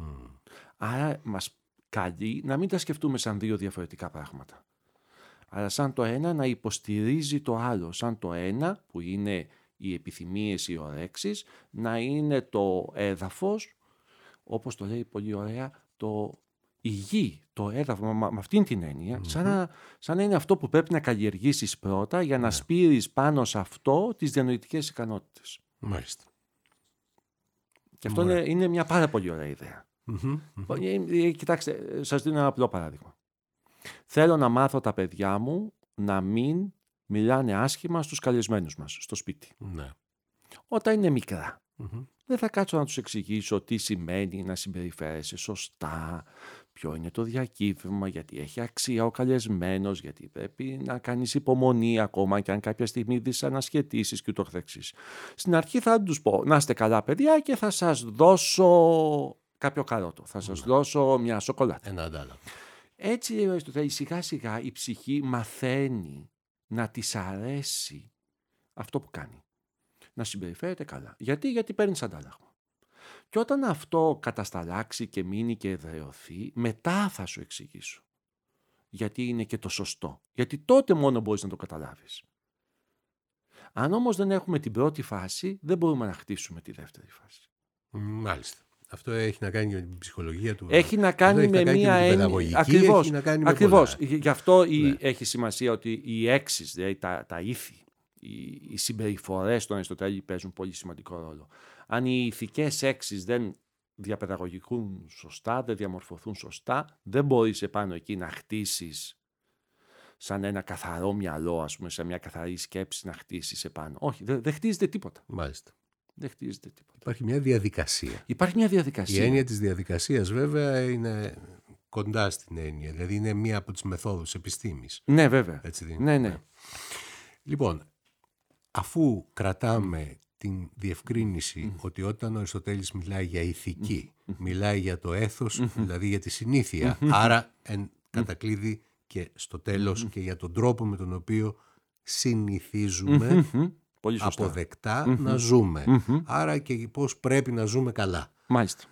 Άρα μας καλεί να μην τα σκεφτούμε σαν δύο διαφορετικά πράγματα. Αλλά σαν το ένα να υποστηρίζει το άλλο. Σαν το ένα που είναι οι επιθυμίες, οι ορέξεις, να είναι το έδαφος, όπως το λέει πολύ ωραία, η γη, το έδαφος, με αυτήν την έννοια, σαν να είναι αυτό που πρέπει να καλλιεργήσεις πρώτα για να σπείρεις πάνω σε αυτό τις διανοητικές ικανότητες. Μάλιστα. Και αυτό είναι μια πάρα πολύ ωραία ιδέα. Κοιτάξτε, σας δίνω ένα απλό παράδειγμα. Θέλω να μάθω τα παιδιά μου να μην μιλάνε άσχημα στους καλεσμένους μας στο σπίτι. Ναι. Όταν είναι μικρά. Δεν θα κάτσω να τους εξηγήσω τι σημαίνει να συμπεριφέρεσαι σωστά, ποιο είναι το διακύβευμα, γιατί έχει αξία ο καλεσμένος, γιατί πρέπει να κάνεις υπομονή ακόμα και αν κάποια στιγμή δυσανασχετήσεις και ούτω καθεξής. Στην αρχή θα τους πω, να είστε καλά παιδιά και θα σας δώσω κάποιο καρότο, θα σας δώσω μια σοκολάτα. Ένα αντάλλαγμα. Έτσι, σιγά σιγά η ψυχή μαθαίνει να της αρέσει αυτό που κάνει. Να συμπεριφέρεται καλά. Γιατί παίρνεις αντάλλαγμα. Και όταν αυτό κατασταλάξει και μείνει και εδραιωθεί, μετά θα σου εξηγήσω. Γιατί είναι και το σωστό. Γιατί τότε μόνο μπορείς να το καταλάβεις. Αν όμως δεν έχουμε την πρώτη φάση, δεν μπορούμε να χτίσουμε τη δεύτερη φάση. Μάλιστα. Αυτό έχει να κάνει με την ψυχολογία του. Έχει να κάνει με μια έννοια. Ακριβώς. Γι' αυτό έχει σημασία ότι οι έξεις, δηλαδή τα ήθη, οι συμπεριφορές των Αριστοτέλη παίζουν πολύ σημαντικό ρόλο. Αν οι ηθικές έξεις δεν διαπαιδαγωγικούν σωστά, δεν διαμορφωθούν σωστά, δεν μπορείς επάνω εκεί να χτίσεις σαν ένα καθαρό μυαλό, ας πούμε, σαν μια καθαρή σκέψη να χτίσεις επάνω. Όχι, δεν χτίζεται τίποτα. Μάλιστα. Δεν χτίζεται τίποτα. Υπάρχει μια διαδικασία. Η έννοια της διαδικασίας βέβαια είναι κοντά στην έννοια. Δηλαδή είναι μία από τις μεθόδους επιστήμης. Ναι, βέβαια. Έτσι ναι. Λοιπόν, αφού κρατάμε την διευκρίνηση ότι όταν ο Αριστοτέλης μιλάει για ηθική, μιλάει για το έθος, δηλαδή για τη συνήθεια, άρα εν κατακλείδη και στο τέλος και για τον τρόπο με τον οποίο συνηθίζουμε αποδεκτά να ζούμε. Άρα και πώς πρέπει να ζούμε καλά. Μάλιστα.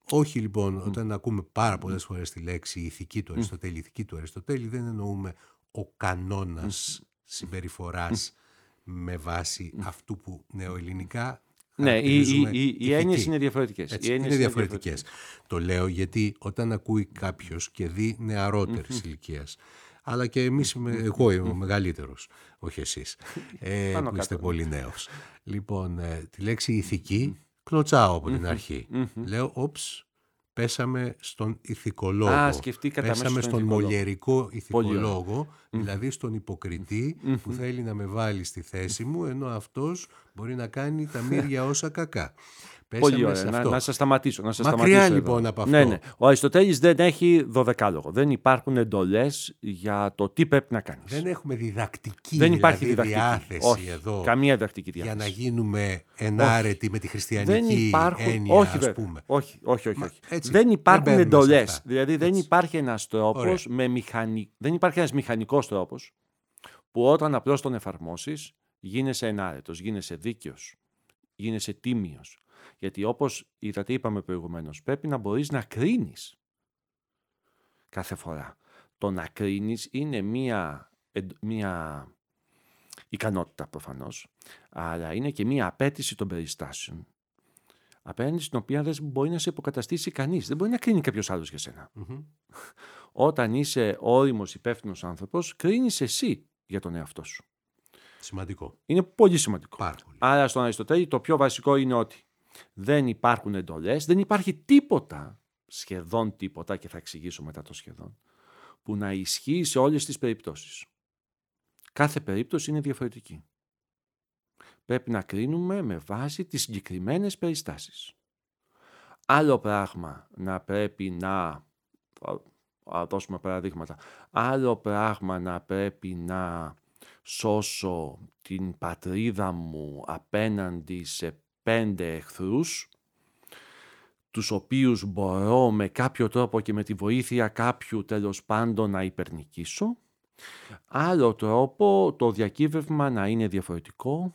Όχι λοιπόν, όταν ακούμε πάρα πολλές φορές τη λέξη ηθική του Αριστοτέλη, η ηθική του Αριστοτέλη, δεν εννοούμε ο κανόνας συμπεριφοράς με βάση αυτού που νεοελληνικά Ναι, χαρακτηρίζουμε οι ηθική. έννοιες είναι διαφορετικές. Έτσι, είναι διαφορετικές. Το λέω γιατί όταν ακούει κάποιος και δει νεαρότερης ηλικίας, αλλά και εγώ είμαι ο μεγαλύτερος, όχι εσείς, που είστε πολύ νέος. Λοιπόν, τη λέξη ηθική κλωτσάω από την αρχή. Λέω, πέσαμε στον ηθικολόγο. Πέσαμε στον μολιερικό ηθικολόγο, δηλαδή στον υποκριτή που θέλει να με βάλει στη θέση μου, ενώ αυτός μπορεί να κάνει τα μύρια όσα κακά. Πολύ ωραία. Να σας σταματήσω. Μακριά λοιπόν από αυτό. Ναι. Ο Αριστοτέλης δεν έχει δωδεκάλογο. Δεν υπάρχουν εντολές για το τι πρέπει να κάνεις. Δεν έχουμε διδακτική διάθεση όχι, εδώ. Καμία διδακτική διάθεση. Για να γίνουμε ενάρετοι με τη χριστιανική έννοια, ας πούμε. Όχι. Δεν υπάρχουν εντολές. Δηλαδή δεν υπάρχει ένας τρόπος δεν υπάρχει ένας μηχανικός τρόπος που όταν απλώς τον εφαρμόσεις γίνεσαι ενάρετος, γίνεσαι δίκαιος, γίνεσαι τίμιος. Γιατί όπως είπαμε προηγουμένως, πρέπει να μπορείς να κρίνεις κάθε φορά. Το να κρίνεις είναι μία ικανότητα προφανώς, αλλά είναι και μία απέτηση των περιστάσεων, απέναντι στην οποία δεν μπορεί να σε υποκαταστήσει κανείς. Δεν μπορεί να κρίνει κάποιος άλλος για σένα. Όταν είσαι όριμος, υπεύθυνος άνθρωπος, κρίνεις εσύ για τον εαυτό σου. Σημαντικό. Είναι πολύ σημαντικό. Πάρα πολύ. Άρα στον Αριστοτέλη το πιο βασικό είναι ότι δεν υπάρχουν εντολές, δεν υπάρχει τίποτα, σχεδόν τίποτα, και θα εξηγήσω μετά το σχεδόν, που να ισχύει σε όλες τις περιπτώσεις. Κάθε περίπτωση είναι διαφορετική. Πρέπει να κρίνουμε με βάση τις συγκεκριμένες περιστάσεις. Άλλο πράγμα να πρέπει να... δώσουμε παραδείγματα. Άλλο πράγμα να πρέπει να σώσω την πατρίδα μου απέναντι σε 5 εχθρούς, τους οποίους μπορώ με κάποιο τρόπο και με τη βοήθεια κάποιου τέλος πάντων να υπερνικήσω. Άλλο τρόπο το διακύβευμα να είναι διαφορετικό.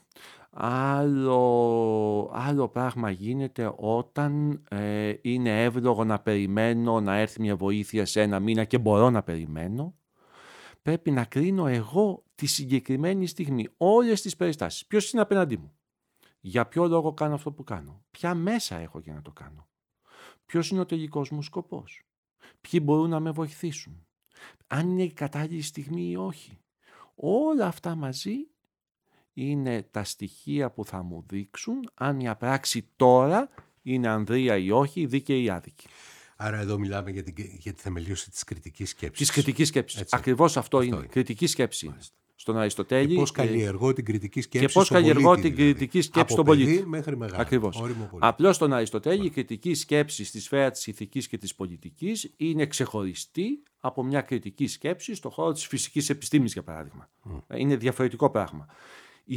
Άλλο πράγμα γίνεται όταν είναι εύλογο να περιμένω να έρθει μια βοήθεια σε 1 μήνα και μπορώ να περιμένω. Πρέπει να κρίνω εγώ τη συγκεκριμένη στιγμή όλες τις περιστάσεις. Ποιος είναι απέναντί μου? Για ποιο λόγο κάνω αυτό που κάνω? Ποια μέσα έχω για να το κάνω? Ποιος είναι ο τελικός μου σκοπός? Ποιοι μπορούν να με βοηθήσουν? Αν είναι η κατάλληλη στιγμή ή όχι? Όλα αυτά μαζί είναι τα στοιχεία που θα μου δείξουν αν μια πράξη τώρα είναι ανδρεία ή όχι, δίκαιη ή άδικη. Άρα εδώ μιλάμε για τη θεμελίωση της κριτικής σκέψης. Της κριτικής σκέψης. Ακριβώς αυτό είναι. Κριτική σκέψη. Μάλιστα. Στον Αριστοτέλη. Και πώς καλλιεργώ την κριτική σκέψη. Και πώς καλλιεργώ την κριτική σκέψη στον πολίτη. Από παιδί μέχρι μεγάλο. Ακριβώς. Απλώς στον Αριστοτέλη η κριτική σκέψη στη σφαίρα της ηθικής και της πολιτικής είναι ξεχωριστή από μια κριτική σκέψη στον χώρο της φυσικής επιστήμης, για παράδειγμα. Είναι διαφορετικό πράγμα. Η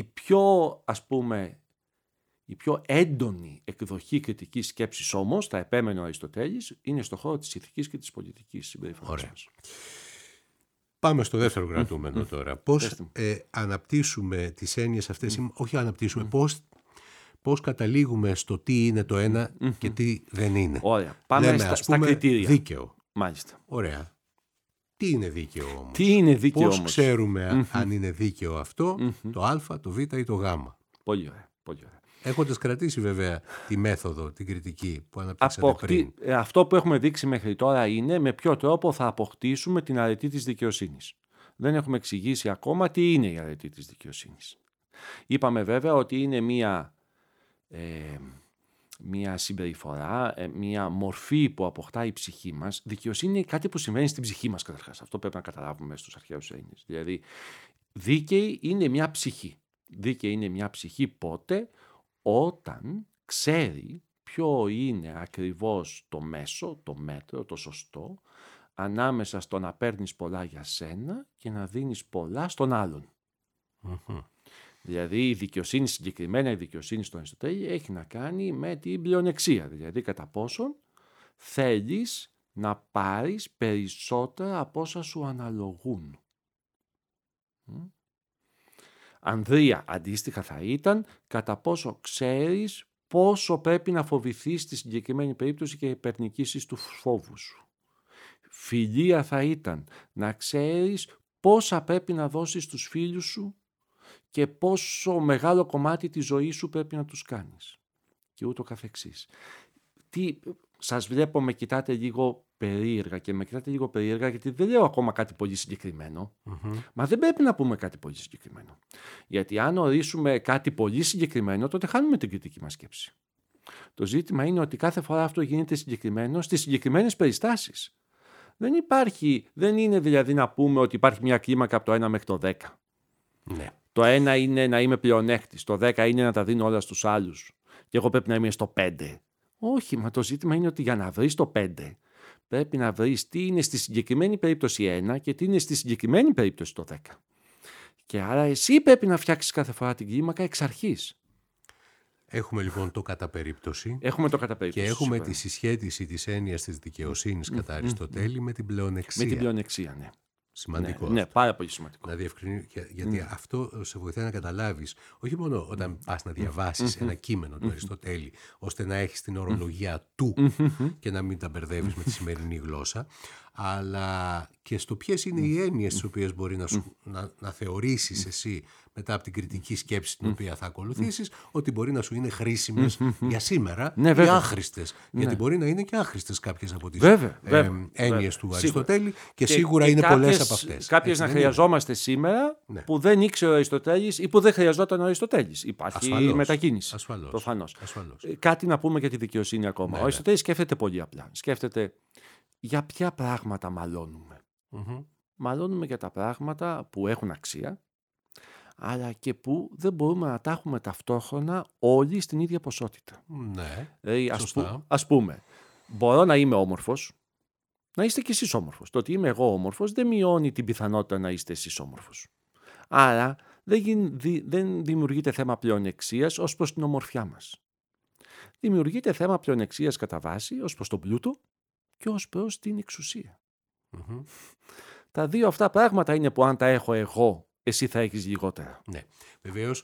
πιο έντονη εκδοχή κριτικής σκέψης όμως, θα επέμενε ο Αριστοτέλης, είναι στον χώρο της ηθικής και της πολιτικής συμπεριφοράς μας. Πάμε στο δεύτερο κρατούμενο τώρα. Πώς αναπτύσσουμε τις έννοιες αυτές, όχι αναπτύσσουμε, πώς καταλήγουμε στο τι είναι το ένα και τι δεν είναι. Ωραία. Πάμε στα κριτήρια. Δίκαιο. Μάλιστα. Ωραία. Τι είναι δίκαιο όμως? Τι είναι δίκαιο πώς ξέρουμε αν είναι δίκαιο αυτό, το α, το β ή το γ? Πολύ ωραία. Πολύ ωραία. Έχοντας κρατήσει βέβαια τη μέθοδο, την κριτική που αναπτύξατε πριν. Αυτό που έχουμε δείξει μέχρι τώρα είναι με ποιο τρόπο θα αποκτήσουμε την αρετή της δικαιοσύνης. Δεν έχουμε εξηγήσει ακόμα τι είναι η αρετή της δικαιοσύνης. Είπαμε βέβαια ότι είναι μία συμπεριφορά, μία μορφή που αποκτά η ψυχή μας. Δικαιοσύνη είναι κάτι που συμβαίνει στην ψυχή μας καταρχάς. Αυτό πρέπει να καταλάβουμε στους αρχαίους Έλληνες. Δηλαδή, δίκαιη είναι μια ψυχή. Δίκαιη είναι μια ψυχή πότε? Όταν ξέρει ποιο είναι ακριβώς το μέσο, το μέτρο, το σωστό, ανάμεσα στο να παίρνεις πολλά για σένα και να δίνεις πολλά στον άλλον. Δηλαδή η δικαιοσύνη, συγκεκριμένα η δικαιοσύνη στον Αριστοτέλη, έχει να κάνει με την πλεονεξία. Δηλαδή κατά πόσον θέλεις να πάρεις περισσότερα από όσα σου αναλογούν. Ανδρεία αντίστοιχα θα ήταν κατά πόσο ξέρεις πόσο πρέπει να φοβηθείς στη συγκεκριμένη περίπτωση και υπερνικήσεις του φόβου σου. Φιλία θα ήταν να ξέρεις πόσα πρέπει να δώσεις στους φίλους σου και πόσο μεγάλο κομμάτι της ζωής σου πρέπει να τους κάνεις. Και ούτω καθεξής. Σας βλέπω, με κοιτάτε λίγο περίεργα και με κοιτάτε λίγο περίεργα γιατί δεν λέω ακόμα κάτι πολύ συγκεκριμένο. Μα δεν πρέπει να πούμε κάτι πολύ συγκεκριμένο. Γιατί αν ορίσουμε κάτι πολύ συγκεκριμένο, τότε χάνουμε την κριτική μας σκέψη. Το ζήτημα είναι ότι κάθε φορά αυτό γίνεται συγκεκριμένο στις συγκεκριμένες περιστάσεις. Δεν είναι δηλαδή να πούμε ότι υπάρχει μια κλίμακα από το 1 μέχρι το 10. Ναι. Το 1 είναι να είμαι πλεονέκτης, το 10 είναι να τα δίνω όλα στους άλλους και εγώ πρέπει να είμαι στο 5. Όχι, μα το ζήτημα είναι ότι για να βρεις το 5 πρέπει να βρεις τι είναι στη συγκεκριμένη περίπτωση 1 και τι είναι στη συγκεκριμένη περίπτωση το 10. Και άρα εσύ πρέπει να φτιάξεις κάθε φορά την κλίμακα εξ αρχής. Έχουμε λοιπόν το κατά περίπτωση. Έχουμε το κατά περίπτωση. Και έχουμε τη συσχέτιση της έννοιας της δικαιοσύνης κατά Αριστοτέλη με την πλεονεξία. Με την πλεονεξία, ναι. Σημαντικό. Ναι, πάρα πολύ σημαντικό. Να διευκρινίσει, γιατί αυτό σε βοηθάει να καταλάβεις, όχι μόνο όταν πας να διαβάσεις ένα κείμενο του Αριστοτέλη, ώστε να έχεις την ορολογία του και να μην τα μπερδεύεις με τη σημερινή γλώσσα, αλλά και στο ποιες είναι οι έννοιες τις οποίες μπορεί να θεωρήσεις εσύ μετά από την κριτική σκέψη την οποία θα ακολουθήσεις, ότι μπορεί να σου είναι χρήσιμες για σήμερα ή άχρηστες. Γιατί μπορεί να είναι και άχρηστες κάποιες από τις έννοιες του Αριστοτέλη και σίγουρα είναι πολλές από αυτές. Κάποιες να χρειαζόμαστε σήμερα που δεν ήξερε ο Αριστοτέλης ή που δεν χρειαζόταν ο Αριστοτέλης. Υπάρχει μετακίνηση. Προφανώς. Κάτι να πούμε για τη δικαιοσύνη ακόμα. Ο Αριστοτέλης σκέφτεται πολύ απλά. Σκέφτεται για ποια πράγματα μαλώνουμε. Μαλώνουμε για τα πράγματα που έχουν αξία, αλλά και που δεν μπορούμε να τα έχουμε ταυτόχρονα όλοι στην ίδια ποσότητα. Ναι, ας πούμε, μπορώ να είμαι όμορφος, να είστε κι εσείς όμορφος. Το ότι είμαι εγώ όμορφος δεν μειώνει την πιθανότητα να είστε εσείς όμορφος. Άρα δεν δημιουργείται θέμα πλεονεξίας ως προς την ομορφιά μας. Δημιουργείται θέμα πλεονεξίας κατά βάση ως προς τον πλούτο και ως προς την εξουσία. Τα δύο αυτά πράγματα είναι που αν τα έχω εγώ, εσύ θα έχεις λιγότερα. Ναι, βεβαίως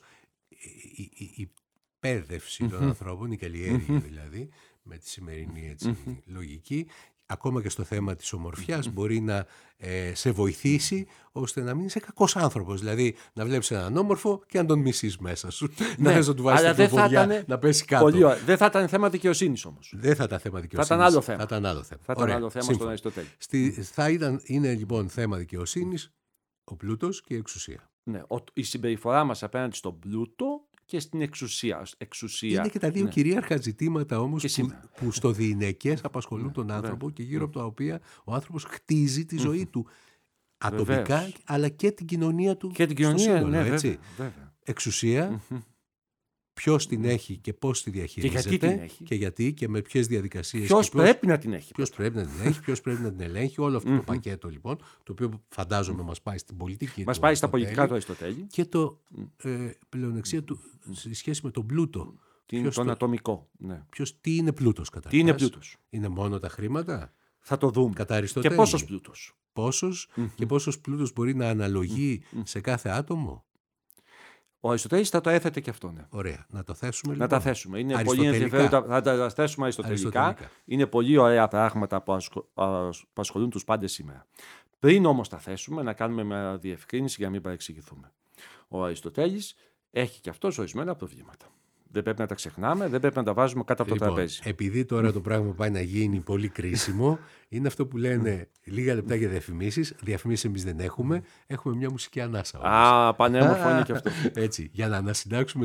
η εκπαίδευση των ανθρώπων, η καλλιέργεια δηλαδή, με τη σημερινή λογική, ακόμα και στο θέμα της ομορφιάς μπορεί να σε βοηθήσει ώστε να μην είσαι κακός άνθρωπος. Δηλαδή να βλέπεις έναν όμορφο και να τον μισείς μέσα σου. Να θες να του βάλεις την φοβολιά να πέσει κάτω. Δεν θα ήταν θέμα δικαιοσύνης όμως. Δεν θα ήταν θέμα δικαιοσύνης. Θα ήταν άλλο θέμα. Θα ήταν άλλο θέμα. Θα ήταν άλλο θέμα στον Αριστοτέλη. Είναι λοιπόν θέμα δικαιοσύνης ο πλούτος και η εξουσία. Ναι, η συμπεριφορά μας απέναντι στον πλούτο και στην εξουσία. Είναι και τα δύο κυρίαρχα ζητήματα όμως που στο διηνεκές απασχολούν τον άνθρωπο και γύρω από τα οποία ο άνθρωπος χτίζει τη ζωή του ατομικά αλλά και την κοινωνία του και την κοινωνία, στο σύνολο, έτσι. Βέβαια. Εξουσία, ποιος την έχει και πώς τη διαχειρίζεται και γιατί και με ποιες διαδικασίες. Ποιος πρέπει να την έχει. Ποιος πρέπει να την έχει, ποιος πρέπει να την ελέγχει. Όλο αυτό το πακέτο λοιπόν, το οποίο φαντάζομαι μας πάει στην πολιτική. Μας πάει στα πολιτικά του Αριστοτέλη. Και το πλεονεξία του σε σχέση με τον πλούτο. Τον ατομικό. Ναι. Τι είναι πλούτος καταρχάς. Τι είναι πλούτος. Είναι μόνο τα χρήματα. Θα το δούμε. Κατά Αριστοτέλη. Και πόσος πλούτος. Και πόσος πλούτος μπορεί να αναλογεί σε κάθε άτομο. Ο Αριστοτέλης θα το έθετε και αυτό. Ναι. Ωραία. Να το θέσουμε λοιπόν. Να τα θέσουμε. Είναι πολύ ενδιαφέροντα. Θα τα θέσουμε αριστοτελικά. Είναι πολύ ωραία πράγματα που ασχολούν τους πάντες σήμερα. Πριν όμως τα θέσουμε, να κάνουμε μια διευκρίνηση για να μην παρεξηγηθούμε. Ο Αριστοτέλης έχει και αυτός ορισμένα προβλήματα. Δεν πρέπει να τα ξεχνάμε, δεν πρέπει να τα βάζουμε κάτω από το τραπέζι. Επειδή τώρα το πράγμα πάει να γίνει πολύ κρίσιμο, είναι αυτό που λένε λίγα λεπτά για διαφημίσεις. Διαφημίσεις εμείς δεν έχουμε. Έχουμε μια μουσική ανάσα. Πανέμορφο είναι και αυτό. Έτσι, για να ανασυντάξουμε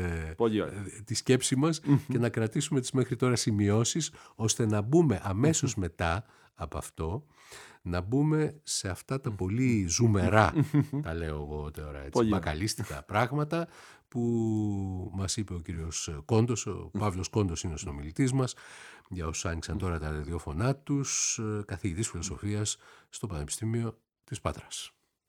τη σκέψη μας και να κρατήσουμε τις μέχρι τώρα σημειώσεις, ώστε να μπούμε αμέσως μετά από αυτό, να μπούμε σε αυτά τα πολύ ζουμερά, τα λέω εγώ τώρα έτσι, μπακαλίστικα πράγματα που μας είπε ο κύριος Κόντος, ο Παύλος Κόντος είναι ο συνομιλητής μας, για όσους άνοιξαν τώρα τα ραδιόφωνά τους, καθηγητής φιλοσοφίας στο Πανεπιστήμιο της Πάτρας.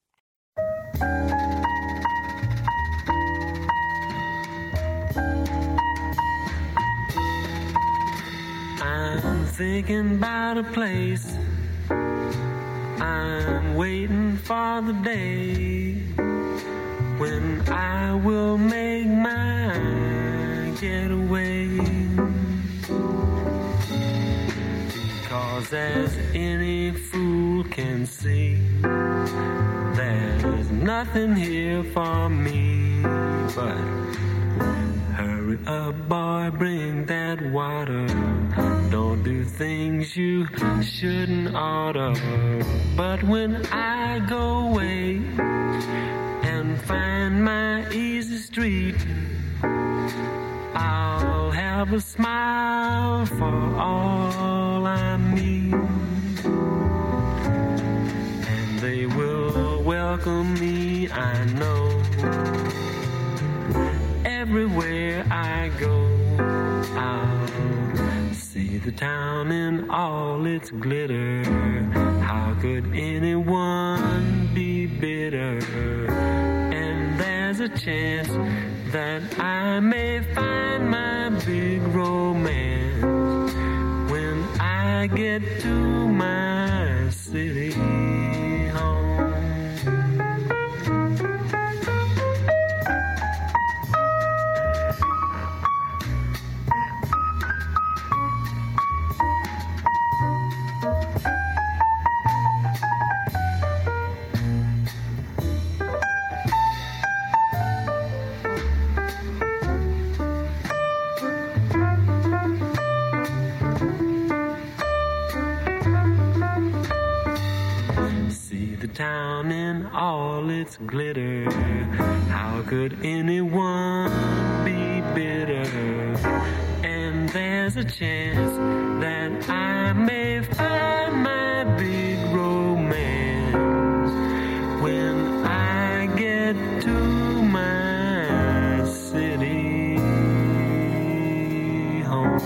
I'm thinking about a place. I'm waiting for the day when I will make my get away. Because as any fool can see, there's nothing here for me but hurry up, boy, bring that water. Don't do things you shouldn't oughta. But when I go away and find my easy street, I'll have a smile for all I meet. And they will welcome me, I know. Everywhere I go, I'll see the town in all its glitter. How could anyone be bitter? And there's a chance that I may find my big romance when I get to my city home. Town in all its glitter. How could anyone be bitter? And there's a chance that I may find my big romance when I get to my city home.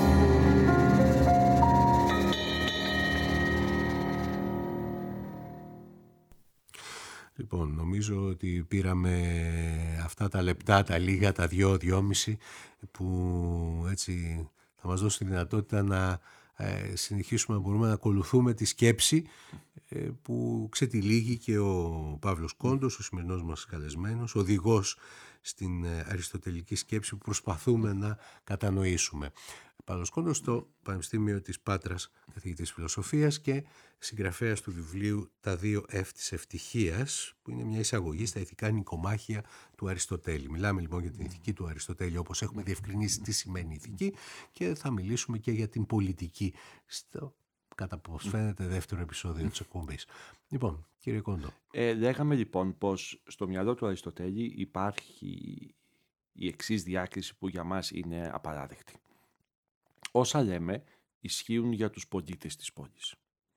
Λοιπόν, νομίζω ότι πήραμε αυτά τα λεπτά, τα λίγα, τα 2-2,5 που έτσι θα μας δώσει τη δυνατότητα να συνεχίσουμε να μπορούμε να ακολουθούμε τη σκέψη που ξετυλίγει και ο Παύλος Κόντος, ο σημερινός μας καλεσμένος, οδηγός στην αριστοτελική σκέψη που προσπαθούμε να κατανοήσουμε. Παύλος Κόντος στο Πανεπιστήμιο της Πάτρας, καθηγητής φιλοσοφίας και συγγραφέας του βιβλίου «Τα 2 F της ευτυχίας», που είναι μια εισαγωγή στα ηθικά νοικομάχια του Αριστοτέλη. Μιλάμε λοιπόν για την ηθική του Αριστοτέλη, όπως έχουμε διευκρινίσει τι σημαίνει ηθική, και θα μιλήσουμε και για την πολιτική στο, κατά πώς φαίνεται, δεύτερο επεισόδιο της εκπομπής. Λοιπόν, κύριε Κόντο. Λέγαμε λοιπόν πως στο μυαλό του Αριστοτέλη υπάρχει η εξής διάκριση που για μας είναι απαράδεκτη. Όσα λέμε ισχύουν για τους πολίτες της πόλης.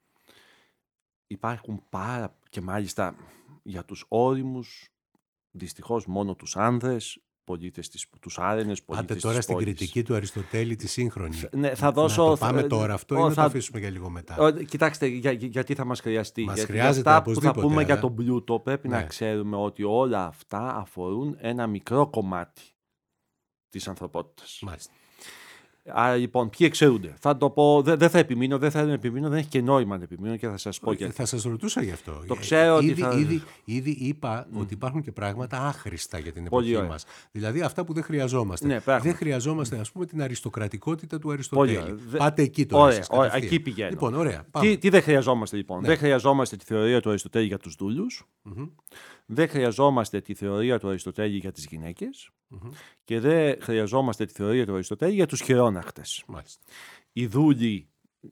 Υπάρχουν και μάλιστα για τους όριμους, δυστυχώς μόνο τους άνδρες, πολίτες τους άρενες, πολίτες Πάτε τώρα της στην πόλης. κριτική του Αριστοτέλη τη σύγχρονη. Ναι, θα δώσω, να το πάμε τώρα αυτό ή να το αφήσουμε για λίγο μετά. Κοιτάξτε, γιατί θα μας χρειαστεί. Μας γιατί χρειάζεται αυτά που θα πούμε οπωσδήποτε, για τον πλούτο πρέπει ναι, να ξέρουμε ότι όλα αυτά αφορούν ένα μικρό κομμάτι της ανθρωπότητας. Μάλιστα. Άρα λοιπόν, ποιοι εξαιρούνται. Θα το πω, δεν θα επιμείνω, δεν θέλω να επιμείνω, δεν έχει και νόημα να επιμείνω και θα σας πω γιατί. Θα σας ρωτούσα γι' αυτό. Το ξέρω Ήδη είπα ότι υπάρχουν και πράγματα άχρηστα για την εποχή μας. Δηλαδή αυτά που δεν χρειαζόμαστε. Ναι, δεν χρειαζόμαστε, ας πούμε, την αριστοκρατικότητα του Αριστοτέλη. Πάτε εκεί τώρα. Ωραία, εκεί πηγαίνω. Λοιπόν, ωραία, τι δεν χρειαζόμαστε λοιπόν. Ναι. Δεν χρειαζόμαστε τη θεωρία του Αριστοτέλη για τους δούλους. Δεν χρειαζόμαστε τη θεωρία του Αριστοτέλη για τις γυναίκες. Και δεν χρειαζόμαστε τη θεωρία του Αριστοτέλη για τους χειρόνακτες. Μάλιστα. Οι δούλοι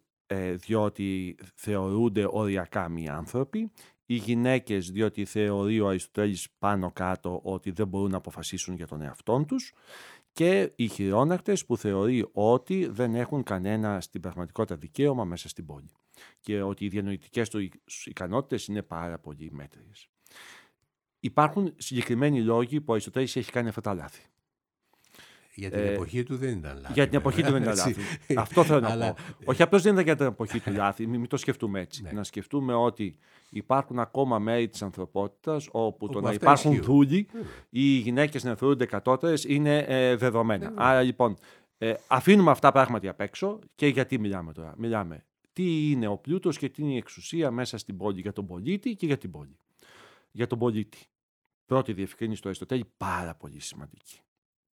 διότι θεωρούνται οριακά μη άνθρωποι, οι γυναίκες διότι θεωρεί ο Αριστοτέλης πάνω κάτω ότι δεν μπορούν να αποφασίσουν για τον εαυτόν τους, και οι χειρόνακτες που θεωρεί ότι δεν έχουν κανένα στην πραγματικότητα δικαίωμα μέσα στην πόλη και ότι οι διανοητικές του ικανότητες είναι πάρα πολύ μέτριες. Υπάρχουν συγκεκριμένοι λόγοι που ο Αριστοτέλης έχει κάνει αυτά τα λάθη. Για την εποχή του δεν ήταν λάθη. Για την εποχή του δεν ήταν λάθη. Αυτό θέλω να πω. Όχι απλώς δεν ήταν για την εποχή του λάθη, μην το σκεφτούμε έτσι. Να σκεφτούμε ότι υπάρχουν ακόμα μέρη της ανθρωπότητας όπου το να υπάρχουν δούλοι ή οι γυναίκες να θεωρούνται κατώτερες είναι δεδομένα. Άρα λοιπόν αφήνουμε αυτά πράγματι απ' έξω και γιατί μιλάμε τώρα. Μιλάμε τι είναι ο πλούτος και τι είναι η εξουσία μέσα στην πόλη για τον πολίτη και για την πόλη. Για τον πολίτη. Πρώτη διευκρίνηση του Αριστοτέλη, πάρα πολύ σημαντική.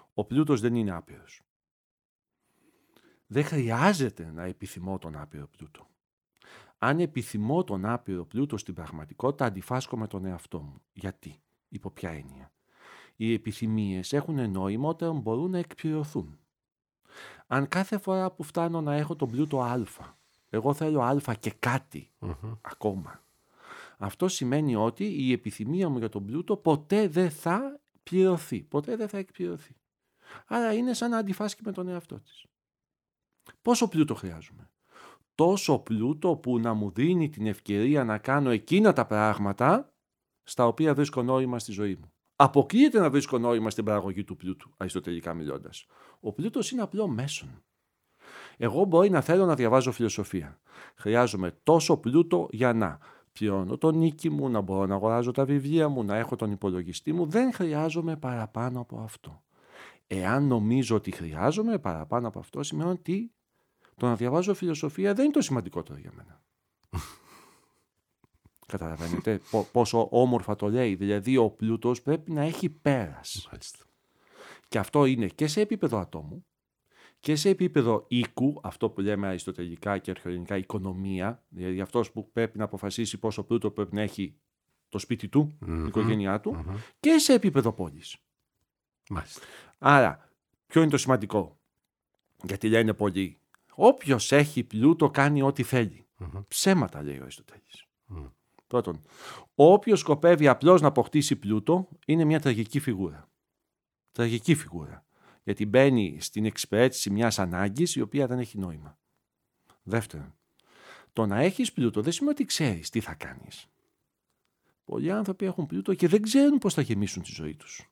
Ο πλούτος δεν είναι άπειρος. Δεν χρειάζεται να επιθυμώ τον άπειρο πλούτο. Αν επιθυμώ τον άπειρο πλούτο στην πραγματικότητα, αντιφάσκω με τον εαυτό μου. Γιατί? Υπό ποια έννοια? Οι επιθυμίες έχουν νόημα όταν μπορούν να εκπληρωθούν. Αν κάθε φορά που φτάνω να έχω τον πλούτο α, εγώ θέλω α και κάτι ακόμα, αυτό σημαίνει ότι η επιθυμία μου για τον πλούτο ποτέ δεν θα πληρωθεί, ποτέ δεν θα εκπληρωθεί. Άρα είναι σαν να αντιφάσκει με τον εαυτό της. Πόσο πλούτο χρειάζομαι? Τόσο πλούτο που να μου δίνει την ευκαιρία να κάνω εκείνα τα πράγματα στα οποία βρίσκω νόημα στη ζωή μου. Αποκλείεται να βρίσκω νόημα στην παραγωγή του πλούτου, αριστοτελικά μιλώντας. Ο πλούτος είναι απλό μέσον. Εγώ μπορεί να θέλω να διαβάζω φιλοσοφία. Χρειάζομαι τόσο πλούτο για να πληρώνω τον νίκη μου, να μπορώ να αγοράζω τα βιβλία μου, να έχω τον υπολογιστή μου. Δεν χρειάζομαι παραπάνω από αυτό. Εάν νομίζω ότι χρειάζομαι παραπάνω από αυτό, σημαίνει ότι το να διαβάζω φιλοσοφία δεν είναι το σημαντικότερο για μένα. Καταλαβαίνετε πόσο όμορφα το λέει? Δηλαδή ο πλούτος πρέπει να έχει πέρας. Μάλιστα. Και αυτό είναι και σε επίπεδο ατόμου και σε επίπεδο οίκου, αυτό που λέμε αριστοτελικά και αρχαιοελληνικά οικονομία, δηλαδή αυτός που πρέπει να αποφασίσει πόσο πλούτο πρέπει να έχει το σπίτι του, η οικογένειά του, και σε επίπεδο πόλης. Μάλιστα. Άρα, ποιο είναι το σημαντικό? Γιατί λένε πολλοί, όποιος έχει πλούτο κάνει ό,τι θέλει. Ψέματα, λέει ο Αριστοτέλης. Πρώτον, όποιος σκοπεύει απλώς να αποκτήσει πλούτο είναι μια τραγική φιγούρα. Τραγική φιγούρα. Γιατί μπαίνει στην εξυπηρέτηση μιας ανάγκης η οποία δεν έχει νόημα. Δεύτερον, το να έχεις πλούτο δεν σημαίνει ότι ξέρεις τι θα κάνεις. Πολλοί άνθρωποι έχουν πλούτο και δεν ξέρουν πώς θα γεμίσουν τη ζωή τους.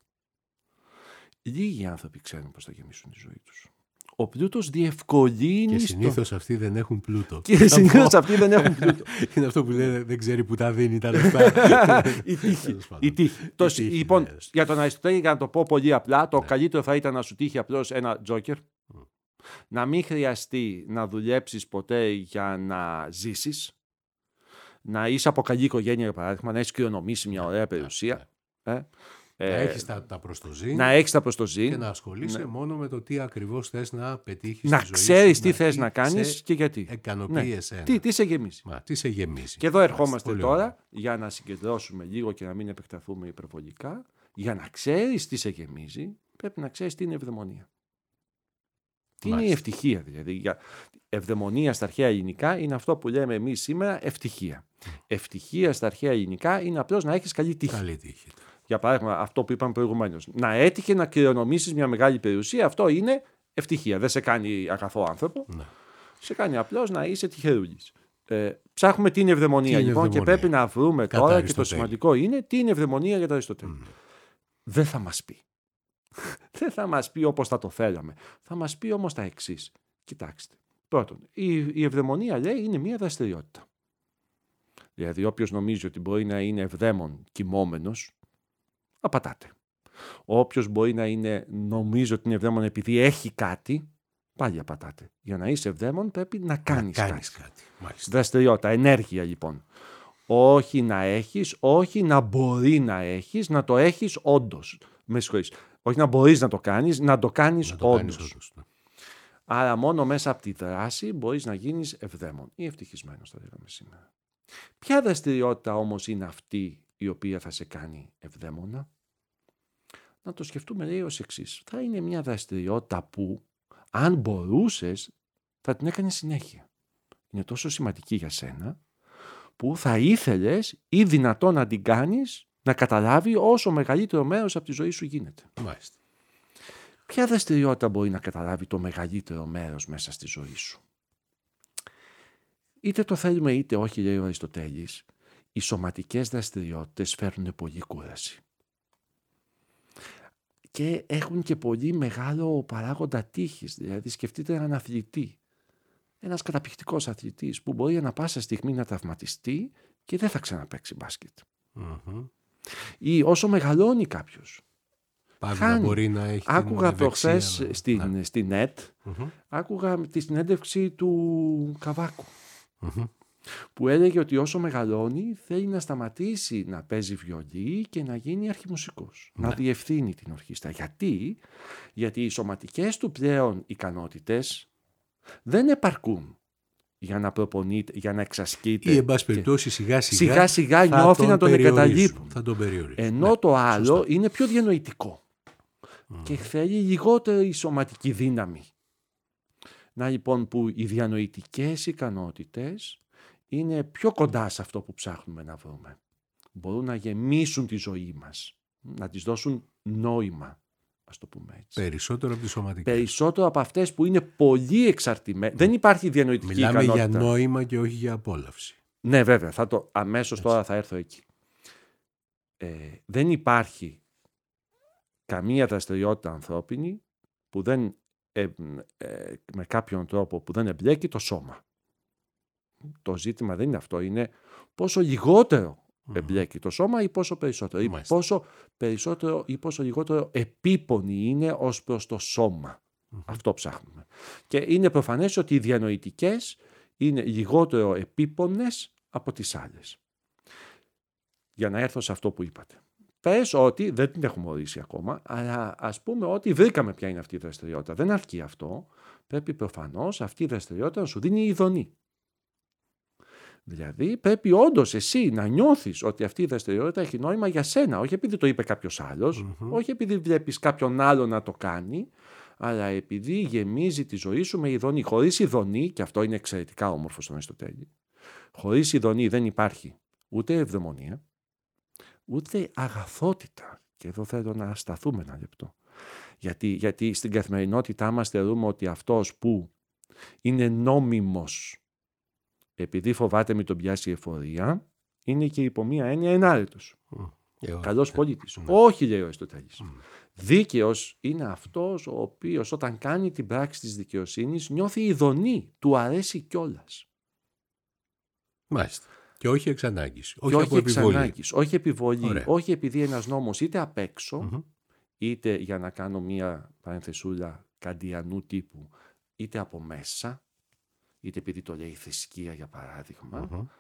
Λίγοι άνθρωποι ξέρουν πώς θα γεμίσουν τη ζωή τους. Ο πλούτος διευκολύνει. Και συνήθως αυτοί δεν έχουν πλούτο. Και συνήθως αυτοί δεν έχουν πλούτο. Είναι αυτό που λένε, δεν ξέρει που τα δίνει τα λεφτά. Η τύχη. Λοιπόν, για τον Αριστοτέλη, για να το πω πολύ απλά, το καλύτερο θα ήταν να σου τύχει απλώς ένα τζόκερ. Να μην χρειαστεί να δουλέψεις ποτέ για να ζήσεις. Να είσαι από καλή οικογένεια, για παράδειγμα, να έχεις κληρονομήσει μια ωραία περιουσία. Να έχεις τα προστοζήν. Να έχεις τα προστοζήν. Και να ασχολείσαι μόνο με το τι ακριβώς θες να πετύχεις. Να ξέρεις τι θες να κάνεις και γιατί. Ικανοποιεί εσένα. Τι σε γεμίζει. Τι σε γεμίζει. Και εδώ ερχόμαστε τώρα για να συγκεντρώσουμε λίγο και να μην επεκταθούμε υπερβολικά. Για να ξέρεις τι σε γεμίζει, πρέπει να ξέρεις τι είναι ευδαιμονία. Τι είναι η ευτυχία, δηλαδή. Ευδαιμονία στα αρχαία ελληνικά είναι αυτό που λέμε εμείς σήμερα ευτυχία. Ευτυχία στα αρχαία ελληνικά είναι απλώς να έχεις καλή τύχη. Καλή τύχη. Για παράδειγμα, αυτό που είπαμε προηγουμένως. Να έτυχε να κληρονομήσεις μια μεγάλη περιουσία, αυτό είναι ευτυχία. Δεν σε κάνει αγαθό άνθρωπο. Ναι. Σε κάνει απλώς να είσαι τυχερούλης. Ψάχνουμε τι είναι ευδαιμονία, λοιπόν, και πρέπει να βρούμε τώρα, και το σημαντικό είναι τι είναι ευδαιμονία για τον Αριστοτέλη. Δεν θα μας πει. Δεν θα μας πει όπως θα το θέλαμε. Θα μας πει όμως τα εξής. Κοιτάξτε. Πρώτον, η ευδαιμονία, λέει, είναι μια δραστηριότητα. Δηλαδή, όποιος νομίζει ότι μπορεί να είναι ευδαίμον κοιμόμενος, απατάτε. Όποιος μπορεί να νομίζει ότι είναι ευδαίμον επειδή έχει κάτι, πάλι απατάτε. Για να είσαι ευδαίμον πρέπει να κάνεις κάτι. Δραστηριότητα, ενέργεια λοιπόν. Όχι να έχεις, όχι να μπορεί να έχεις, να το έχεις όντως. Με συγχωρείς. Όχι να μπορείς να το κάνεις, να το κάνεις όντως. Ναι. Άρα μόνο μέσα από τη δράση μπορείς να γίνεις ευδαίμον ή ευτυχισμένος, θα λέγαμε σήμερα. Ποια δραστηριότητα όμως είναι αυτή η οποία θα σε κάνει ευδαίμονα? Να το σκεφτούμε, λέει, ως εξής. Θα είναι μια δραστηριότητα που, αν μπορούσες, θα την έκανες συνέχεια. Είναι τόσο σημαντική για σένα, που θα ήθελες ή δυνατόν να την κάνεις, να καταλάβει όσο μεγαλύτερο μέρος από τη ζωή σου γίνεται. Μάλιστα. Ποια δραστηριότητα μπορεί να καταλάβει το μεγαλύτερο μέρος μέσα στη ζωή σου? Είτε το θέλουμε είτε όχι, λέει ο Αριστοτέλης, οι σωματικές δραστηριότητες φέρνουν πολύ κούραση. Και έχουν και πολύ μεγάλο παράγοντα τύχης. Δηλαδή σκεφτείτε έναν αθλητή. Ένας καταπληκτικός αθλητής που μπορεί ανά πάσα στιγμή να τραυματιστεί και δεν θα ξαναπαίξει μπάσκετ. Ή όσο μεγαλώνει κάποιος. Πάντα μπορεί να έχει. Άκουγα προχθές στην ΝΕΤ, άκουγα τη συνέντευξη του Καβάκου. που έλεγε ότι όσο μεγαλώνει θέλει να σταματήσει να παίζει βιολί και να γίνει αρχιμουσικός, να διευθύνει την ορχήστρα. Γιατί οι σωματικές του πλέον ικανότητες δεν επαρκούν για να προπονείται, για να εξασκείται. Ή εν πάση περιπτώσει σιγά-σιγά νιώθει να τον εγκαταλείπουν. Θα τον περιορίσουν. Ενώ το άλλο είναι πιο διανοητικό και θέλει λιγότερη σωματική δύναμη. Να λοιπόν που οι διανοητικές ικανότητες είναι πιο κοντά σε αυτό που ψάχνουμε να βρούμε. Μπορούν να γεμίσουν τη ζωή μας, να τις δώσουν νόημα, ας το πούμε έτσι. Περισσότερο από τις σωματικές. Περισσότερο από αυτές που είναι πολύ εξαρτημένες. Δεν υπάρχει διανοητική ικανότητα. Μιλάμε για νόημα και όχι για απόλαυση. Ναι, βέβαια. Αμέσως τώρα θα έρθω εκεί. Δεν υπάρχει καμία δραστηριότητα ανθρώπινη που δεν, με κάποιον τρόπο που δεν εμπλέκει το σώμα. Το ζήτημα δεν είναι αυτό. Είναι πόσο λιγότερο εμπλέκει το σώμα ή πόσο περισσότερο. Ή πόσο περισσότερο ή πόσο λιγότερο επίπονη είναι ως προς το σώμα. Αυτό ψάχνουμε. Και είναι προφανές ότι οι διανοητικές είναι λιγότερο επίπονες από τις άλλες. Για να έρθω σε αυτό που είπατε. Πες ότι δεν την έχουμε ορίσει ακόμα, αλλά ας πούμε ότι βρήκαμε ποια είναι αυτή η δραστηριότητα. Δεν αρκεί αυτό. Πρέπει προφανώς αυτή η δραστηριότητα να σου δίνει ειδονή. Δηλαδή πρέπει όντως εσύ να νιώθεις ότι αυτή η δραστηριότητα έχει νόημα για σένα. Όχι επειδή το είπε κάποιος άλλος, όχι επειδή βλέπεις κάποιον άλλο να το κάνει, αλλά επειδή γεμίζει τη ζωή σου με ειδονή. Χωρίς ειδονή, και αυτό είναι εξαιρετικά όμορφο στον Αριστοτέλη, χωρίς ειδονή δεν υπάρχει ούτε ευδαιμονία, ούτε αγαθότητα. Και εδώ θέλω να σταθούμε ένα λεπτό. Γιατί στην καθημερινότητά μας θεωρούμε ότι αυτός που είναι νόμιμος επειδή φοβάται μην τον πιάσει η εφορία, είναι και υπό μία έννοια ενάρετος. Καλός πολίτης. Όχι, λέει ο Αριστοτέλης. Δίκαιος είναι αυτός ο οποίος όταν κάνει την πράξη της δικαιοσύνης νιώθει ειδονή, του αρέσει κιόλας. Μάλιστα. Και όχι εξ ανάγκης. Όχι επιβολή. Όχι επειδή ένας νόμος είτε απ' έξω, είτε για να κάνω μία παρενθεσούλα καντιανού τύπου, είτε από μέσα, είτε επειδή το λέει η θρησκεία για παράδειγμα,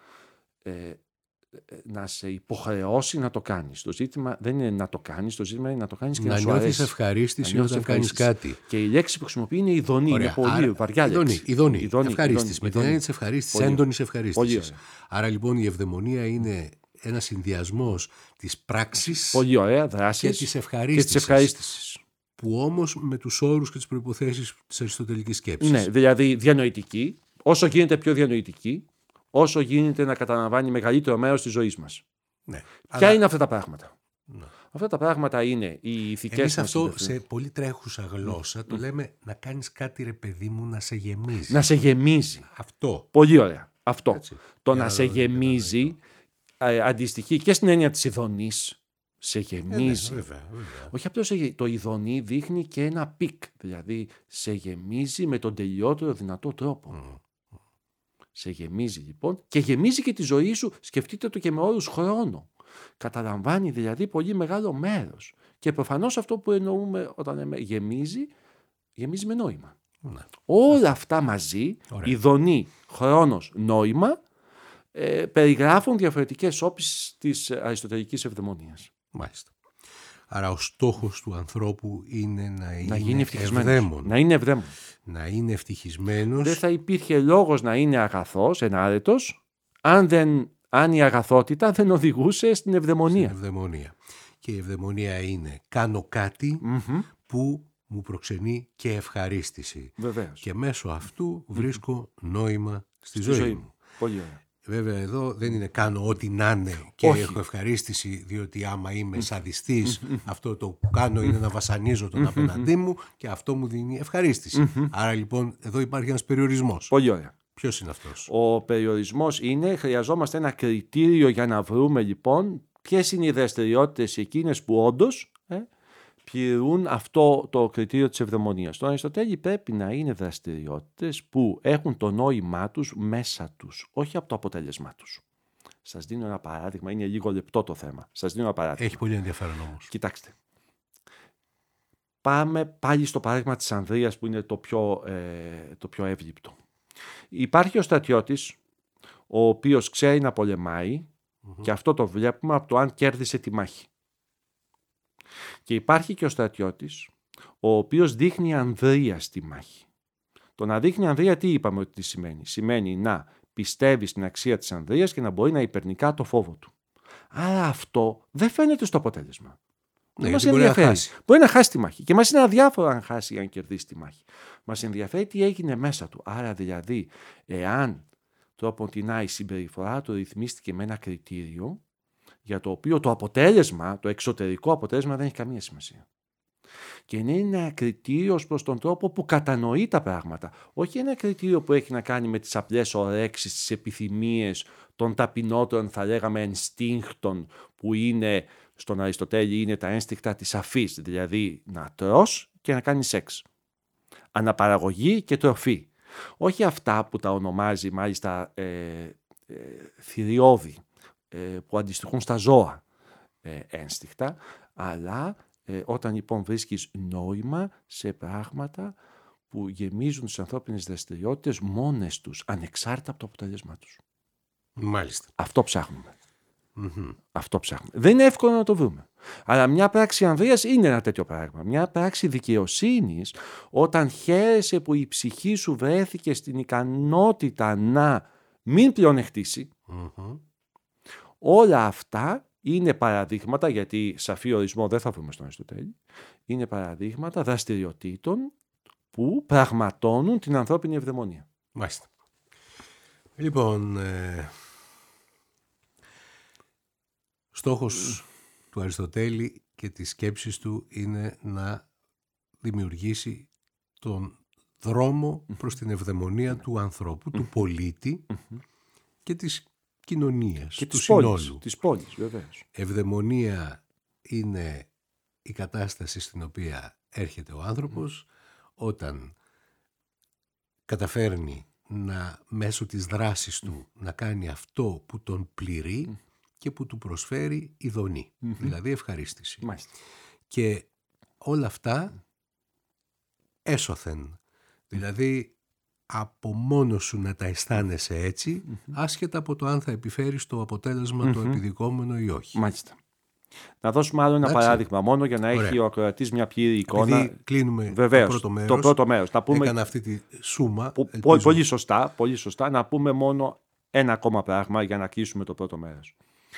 να σε υποχρεώσει να το κάνεις. Το ζήτημα δεν είναι να το κάνεις, το ζήτημα είναι να το κάνεις και να σου αρέσει. Να νιώθεις ευχαρίστηση όταν κάνεις κάτι. Και η λέξη που χρησιμοποιεί είναι ειδονή. Είναι πολύ βαριά λέξη. Ειδονή. Ευχαρίστηση. Με την έννοια της ευχαρίστησης, έντονης ευχαρίστησης. Άρα λοιπόν η ευδαιμονία είναι ένας συνδυασμός της πράξης και της ευχαρίστησης. Που όμως με τους όρους και τις προϋποθέσεις της αριστοτελικής σκέψης. Ναι, δηλαδή διανοητική, όσο γίνεται πιο διανοητική, όσο γίνεται να καταλαμβάνει μεγαλύτερο μέρος της ζωής μας. Ναι, ποια είναι αυτά τα πράγματα? Ναι. Αυτά τα πράγματα είναι οι ηθικές μας. Αυτό σε πολύ τρέχουσα γλώσσα το λέμε να κάνεις κάτι ρε παιδί μου να σε γεμίζει. Να σε γεμίζει. Αυτό. Πολύ ωραία. Αυτό. Έτσι. Το να σε γεμίζει αντιστοιχεί και στην έννοια της ειδονής. Σε γεμίζει. Βέβαια. Όχι απλώς το ειδονή δείχνει και ένα πικ. Δηλαδή σε γεμίζει με τον τελειότερο δυνατό τρόπο. Σε γεμίζει λοιπόν και γεμίζει και τη ζωή σου. Σκεφτείτε το και με όρους χρόνου. Καταλαμβάνει δηλαδή πολύ μεγάλο μέρος. Και προφανώς αυτό που εννοούμε όταν λέμε γεμίζει με νόημα. Ναι. Όλα αυτά μαζί, ειδονή, χρόνος, νόημα, περιγράφουν διαφορετικές όψεις της αριστοτελικής ευδαιμονίας. Μάλιστα. Άρα ο στόχος του ανθρώπου είναι να γίνει ευδαίμον. Να είναι ευδαίμον. Να είναι ευτυχισμένος. Δεν θα υπήρχε λόγος να είναι αγαθός, ενάρετος, αν η αγαθότητα δεν οδηγούσε στην ευδαιμονία. Και η ευδαιμονία είναι κάνω κάτι που μου προξενεί και ευχαρίστηση. Βεβαίως. Και μέσω αυτού βρίσκω νόημα στη ζωή μου. Πολύ ωραία. Βέβαια εδώ δεν είναι κάνω ό,τι να είναι και έχω ευχαρίστηση, διότι άμα είμαι σαδιστής αυτό το που κάνω είναι να βασανίζω τον απέναντί μου και αυτό μου δίνει ευχαρίστηση. Άρα λοιπόν εδώ υπάρχει ένας περιορισμός. Πολύ ωραία. Ποιος είναι αυτός? Ο περιορισμός είναι, χρειαζόμαστε ένα κριτήριο για να βρούμε λοιπόν ποιες είναι οι δραστηριότητες εκείνες που όντως πληρούν αυτό το κριτήριο της ευδαιμονίας. Στον Αριστοτέλη πρέπει να είναι δραστηριότητες που έχουν το νόημά τους μέσα τους, όχι από το αποτέλεσμά τους. Σας δίνω ένα παράδειγμα, είναι λίγο λεπτό το θέμα. Σας δίνω ένα παράδειγμα. Έχει πολύ ενδιαφέρον όμως. Κοιτάξτε. Πάμε πάλι στο παράδειγμα της Ανδρείας που είναι το πιο εύληπτο. Υπάρχει ο στρατιώτης, ο οποίος ξέρει να πολεμάει και αυτό το βλέπουμε από το αν κέρδισε τη μάχη. Και υπάρχει και ο στρατιώτης, ο οποίος δείχνει ανδρεία στη μάχη. Το να δείχνει ανδρεία τι είπαμε ότι σημαίνει? Σημαίνει να πιστεύει στην αξία της ανδρείας και να μπορεί να υπερνικά το φόβο του. Άρα αυτό δεν φαίνεται στο αποτέλεσμα. Ναι, μας μπορεί ενδιαφέρει. να χάσει. Μπορεί να χάσει τη μάχη. Και μας είναι αδιάφορο αν χάσει ή αν κερδίσει τη μάχη. Μας ενδιαφέρει τι έγινε μέσα του. Άρα δηλαδή, εάν τρόποντινά η συμπεριφορά του ρυθμίστηκε με ένα κριτήριο για το οποίο το αποτέλεσμα, το εξωτερικό αποτέλεσμα δεν έχει καμία σημασία. Και είναι ένα κριτήριο ως προς τον τρόπο που κατανοεί τα πράγματα. Όχι ένα κριτήριο που έχει να κάνει με τις απλές ορέξεις, τις επιθυμίες των ταπεινότερων, θα λέγαμε, ενστίνκτων που είναι στον Αριστοτέλη, είναι τα ένστικτα της αφής, δηλαδή να τρως και να κάνεις σεξ. Αναπαραγωγή και τροφή. Όχι αυτά που τα ονομάζει μάλιστα θηριώδη, που αντιστοιχούν στα ζώα ένστικτα, αλλά όταν λοιπόν βρίσκεις νόημα σε πράγματα που γεμίζουν τις ανθρώπινες δραστηριότητες μόνες τους, ανεξάρτητα από το αποτέλεσμα τους. Μάλιστα. Αυτό ψάχνουμε. Αυτό ψάχνουμε. Δεν είναι εύκολο να το βρούμε. Αλλά μια πράξη ανδρείας είναι ένα τέτοιο πράγμα. Μια πράξη δικαιοσύνης, όταν χαίρεσαι που η ψυχή σου βρέθηκε στην ικανότητα να μην πλεονεκτήσει, όλα αυτά είναι παραδείγματα, γιατί σαφή ορισμό δεν θα βρούμε στον Αριστοτέλη, είναι παραδείγματα δραστηριοτήτων που πραγματώνουν την ανθρώπινη ευδαιμονία. Μάλιστα. Λοιπόν, στόχος του Αριστοτέλη και της σκέψης του είναι να δημιουργήσει τον δρόμο προς την ευδαιμονία του ανθρώπου, του πολίτη και της κοινωνίας, Και του της πόλης, συνόλου. της πόλης, βεβαίως. Ευδαιμονία είναι η κατάσταση στην οποία έρχεται ο άνθρωπος όταν καταφέρνει να μέσω της δράσης του να κάνει αυτό που τον πληρεί και που του προσφέρει ειδονή, δηλαδή ευχαρίστηση. Μάλιστα. Και όλα αυτά έσωθεν, δηλαδή από μόνος σου να τα αισθάνεσαι έτσι, άσχετα από το αν θα επιφέρεις το αποτέλεσμα το επιδικόμενο ή όχι. Μάλιστα. Να δώσουμε άλλο ένα παράδειγμα μόνο για να έχει ο ακροατής μια πλήρη εικόνα. Επειδή κλείνουμε Βεβαίως, το πρώτο μέρος, Να πούμε, έκανα αυτή τη σούμα. πολύ σωστά, να πούμε μόνο ένα ακόμα πράγμα για να κλείσουμε το πρώτο μέρος.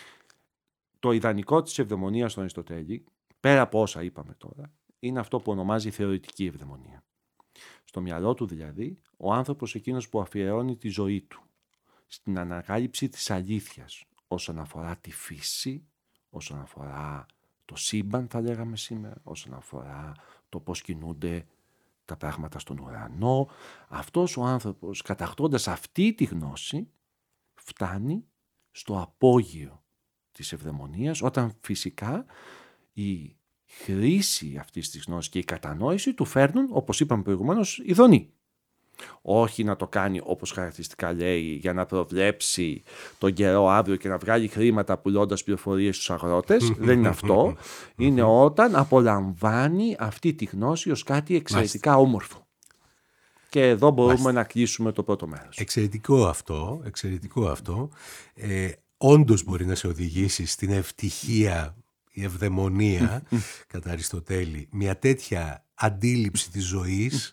Το ιδανικό της ευδαιμονίας στον Αριστοτέλη, πέρα από όσα είπαμε τώρα, είναι αυτό που ονομάζει θεωρητική ευδαιμονία. Στο μυαλό του δηλαδή, ο άνθρωπος εκείνος που αφιερώνει τη ζωή του στην ανακάλυψη της αλήθειας όσον αφορά τη φύση, όσον αφορά το σύμπαν θα λέγαμε σήμερα, όσον αφορά το πώς κινούνται τα πράγματα στον ουρανό. Αυτός ο άνθρωπος, κατακτώντας αυτή τη γνώση, φτάνει στο απόγειο της ευδαιμονίας, όταν φυσικά η χρήση αυτής της γνώσης και η κατανόηση του φέρνουν, όπως είπαμε προηγουμένως, ειδονή. Όχι να το κάνει όπως χαρακτηριστικά λέει για να προβλέψει τον καιρό αύριο και να βγάλει χρήματα πουλώντας πληροφορίες στους αγρότες. Δεν είναι αυτό. Είναι όταν απολαμβάνει αυτή τη γνώση ως κάτι εξαιρετικά όμορφο. Και εδώ μπορούμε να κλείσουμε το πρώτο μέρος. Εξαιρετικό αυτό. Όντως μπορεί να σε οδηγήσει στην ευτυχία, η ευδαιμονία, κατά Αριστοτέλη, μια τέτοια αντίληψη της ζωής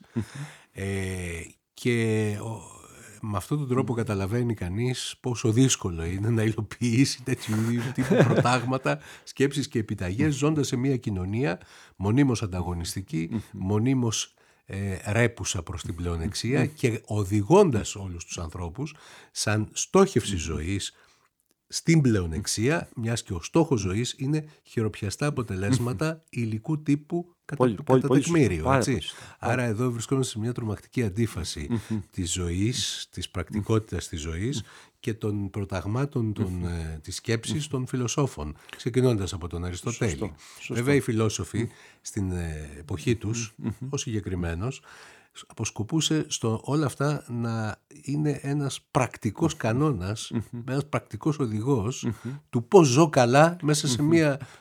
και με αυτόν τον τρόπο καταλαβαίνει κανείς πόσο δύσκολο είναι να υλοποιήσει τέτοιου τύπου προτάγματα, σκέψεις και επιταγές, ζώντας σε μια κοινωνία μονίμως ανταγωνιστική, μονίμως ρέπουσα προς την πλεονεξία και οδηγώντας όλους τους ανθρώπους σαν στόχευση ζωής στην πλεονεξία, μιας και ο στόχος ζωής είναι χειροπιαστά αποτελέσματα υλικού τύπου κατά τεκμήριο. Άρα εδώ βρισκόμαστε σε μια τρομακτική αντίφαση της ζωής, της πρακτικότητας της ζωής και των προταγμάτων της σκέψης των φιλοσόφων, ξεκινώντας από τον Αριστοτέλη. Βέβαια οι φιλόσοφοι στην εποχή τους, ο συγκεκριμένος, αποσκοπούσε στο όλα αυτά να είναι ένας πρακτικός κανόνας, ένας πρακτικός οδηγός του πώς ζω καλά μέσα σε μια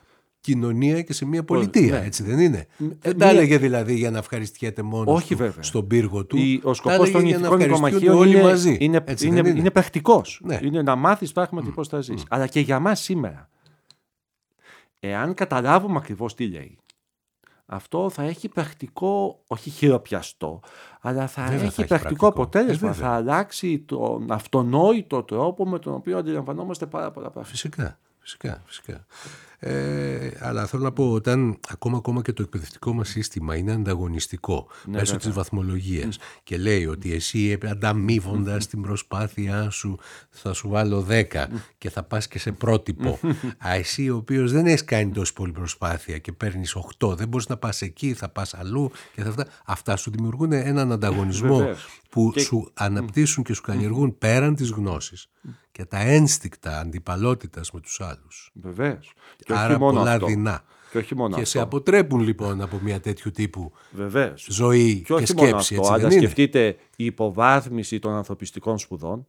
κοινωνία και σε μια πολιτεία, έτσι δεν είναι? Δεν τα έλεγε δηλαδή για να ευχαριστιέται μόνος του στον πύργο του. Ο σκοπός των ηθικών οικομαχίων είναι πρακτικός. Ναι. Είναι να μάθεις πράγματι πώς θα ζεις. Αλλά και για μας σήμερα, εάν καταλάβουμε ακριβώς τι λέει, αυτό θα έχει πρακτικό, όχι χειροπιαστό, αλλά θα έχει πρακτικό αποτέλεσμα. Θα αλλάξει τον αυτονόητο τρόπο με τον οποίο αντιλαμβανόμαστε πάρα πολλά πράγματα. Φυσικά. Αλλά θέλω να πω, όταν ακόμα και το εκπαιδευτικό μας σύστημα είναι ανταγωνιστικό μέσω της βαθμολογίας και λέει ότι εσύ ανταμείβοντας την προσπάθειά σου θα σου βάλω 10 και θα πας και σε πρότυπο, εσύ ο οποίος δεν έχεις κάνει τόσο πολύ προσπάθεια και παίρνεις 8, δεν μπορείς να πας εκεί, θα πας αλλού και αυτά σου δημιουργούν έναν ανταγωνισμό που σου αναπτύσσουν και σου καλλιεργούν πέραν της γνώσης και τα ένστικτα αντιπαλότητας με τους άλλους. Βεβαίως. Άρα πολλά δεινά. Και σε αποτρέπουν λοιπόν από μια τέτοιου τύπου Βεβαίως. Ζωή και σκέψη. Έτσι, αν σκεφτείτε η υποβάθμιση των ανθρωπιστικών σπουδών,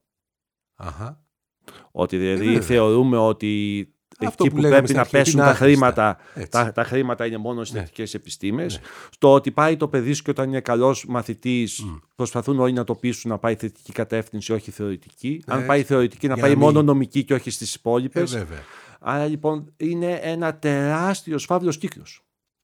ότι δηλαδή θεωρούμε ότι εκεί που πρέπει να πέσουν τα χρήματα, τα χρήματα είναι μόνο στις θετικές επιστήμες. Στο ότι πάει το παιδί και όταν είναι καλός μαθητής, προσπαθούν όλοι να το πείσουν να πάει θετική κατεύθυνση, όχι θεωρητική. Αν πάει θεωρητική, να πάει μόνο νομική και όχι στις υπόλοιπες. Άρα λοιπόν είναι ένα τεράστιος φαύλος κύκλος.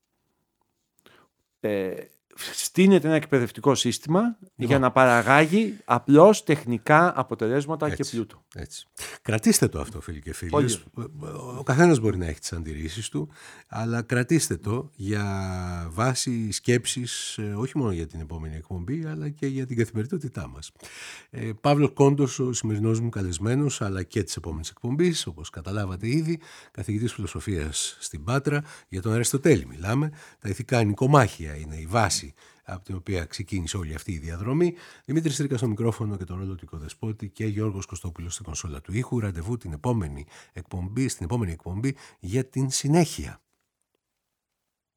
Στείνεται ένα εκπαιδευτικό σύστημα για να παραγάγει απλώς τεχνικά αποτελέσματα και πλούτο. Έτσι. Κρατήστε το αυτό, φίλοι και φίλες. Ο καθένας μπορεί να έχει τις αντιρρήσεις του, αλλά κρατήστε το για βάση σκέψης, όχι μόνο για την επόμενη εκπομπή, αλλά και για την καθημερινότητά μας. Παύλος Κόντος, ο σημερινός μου καλεσμένος, αλλά και της επόμενης εκπομπής, όπως καταλάβατε ήδη, καθηγητής φιλοσοφίας στην Πάτρα. Για τον Αριστοτέλη μιλάμε. Τα ηθικά νοικομάχια είναι η βάση από την οποία ξεκίνησε όλη αυτή η διαδρομή. Δημήτρης Τρίκας στο μικρόφωνο και τον ρολοτικό δεσπότη και Γιώργος Κωστόπουλος στην κονσόλα του ήχου. Ραντεβού στην επόμενη εκπομπή για την συνέχεια.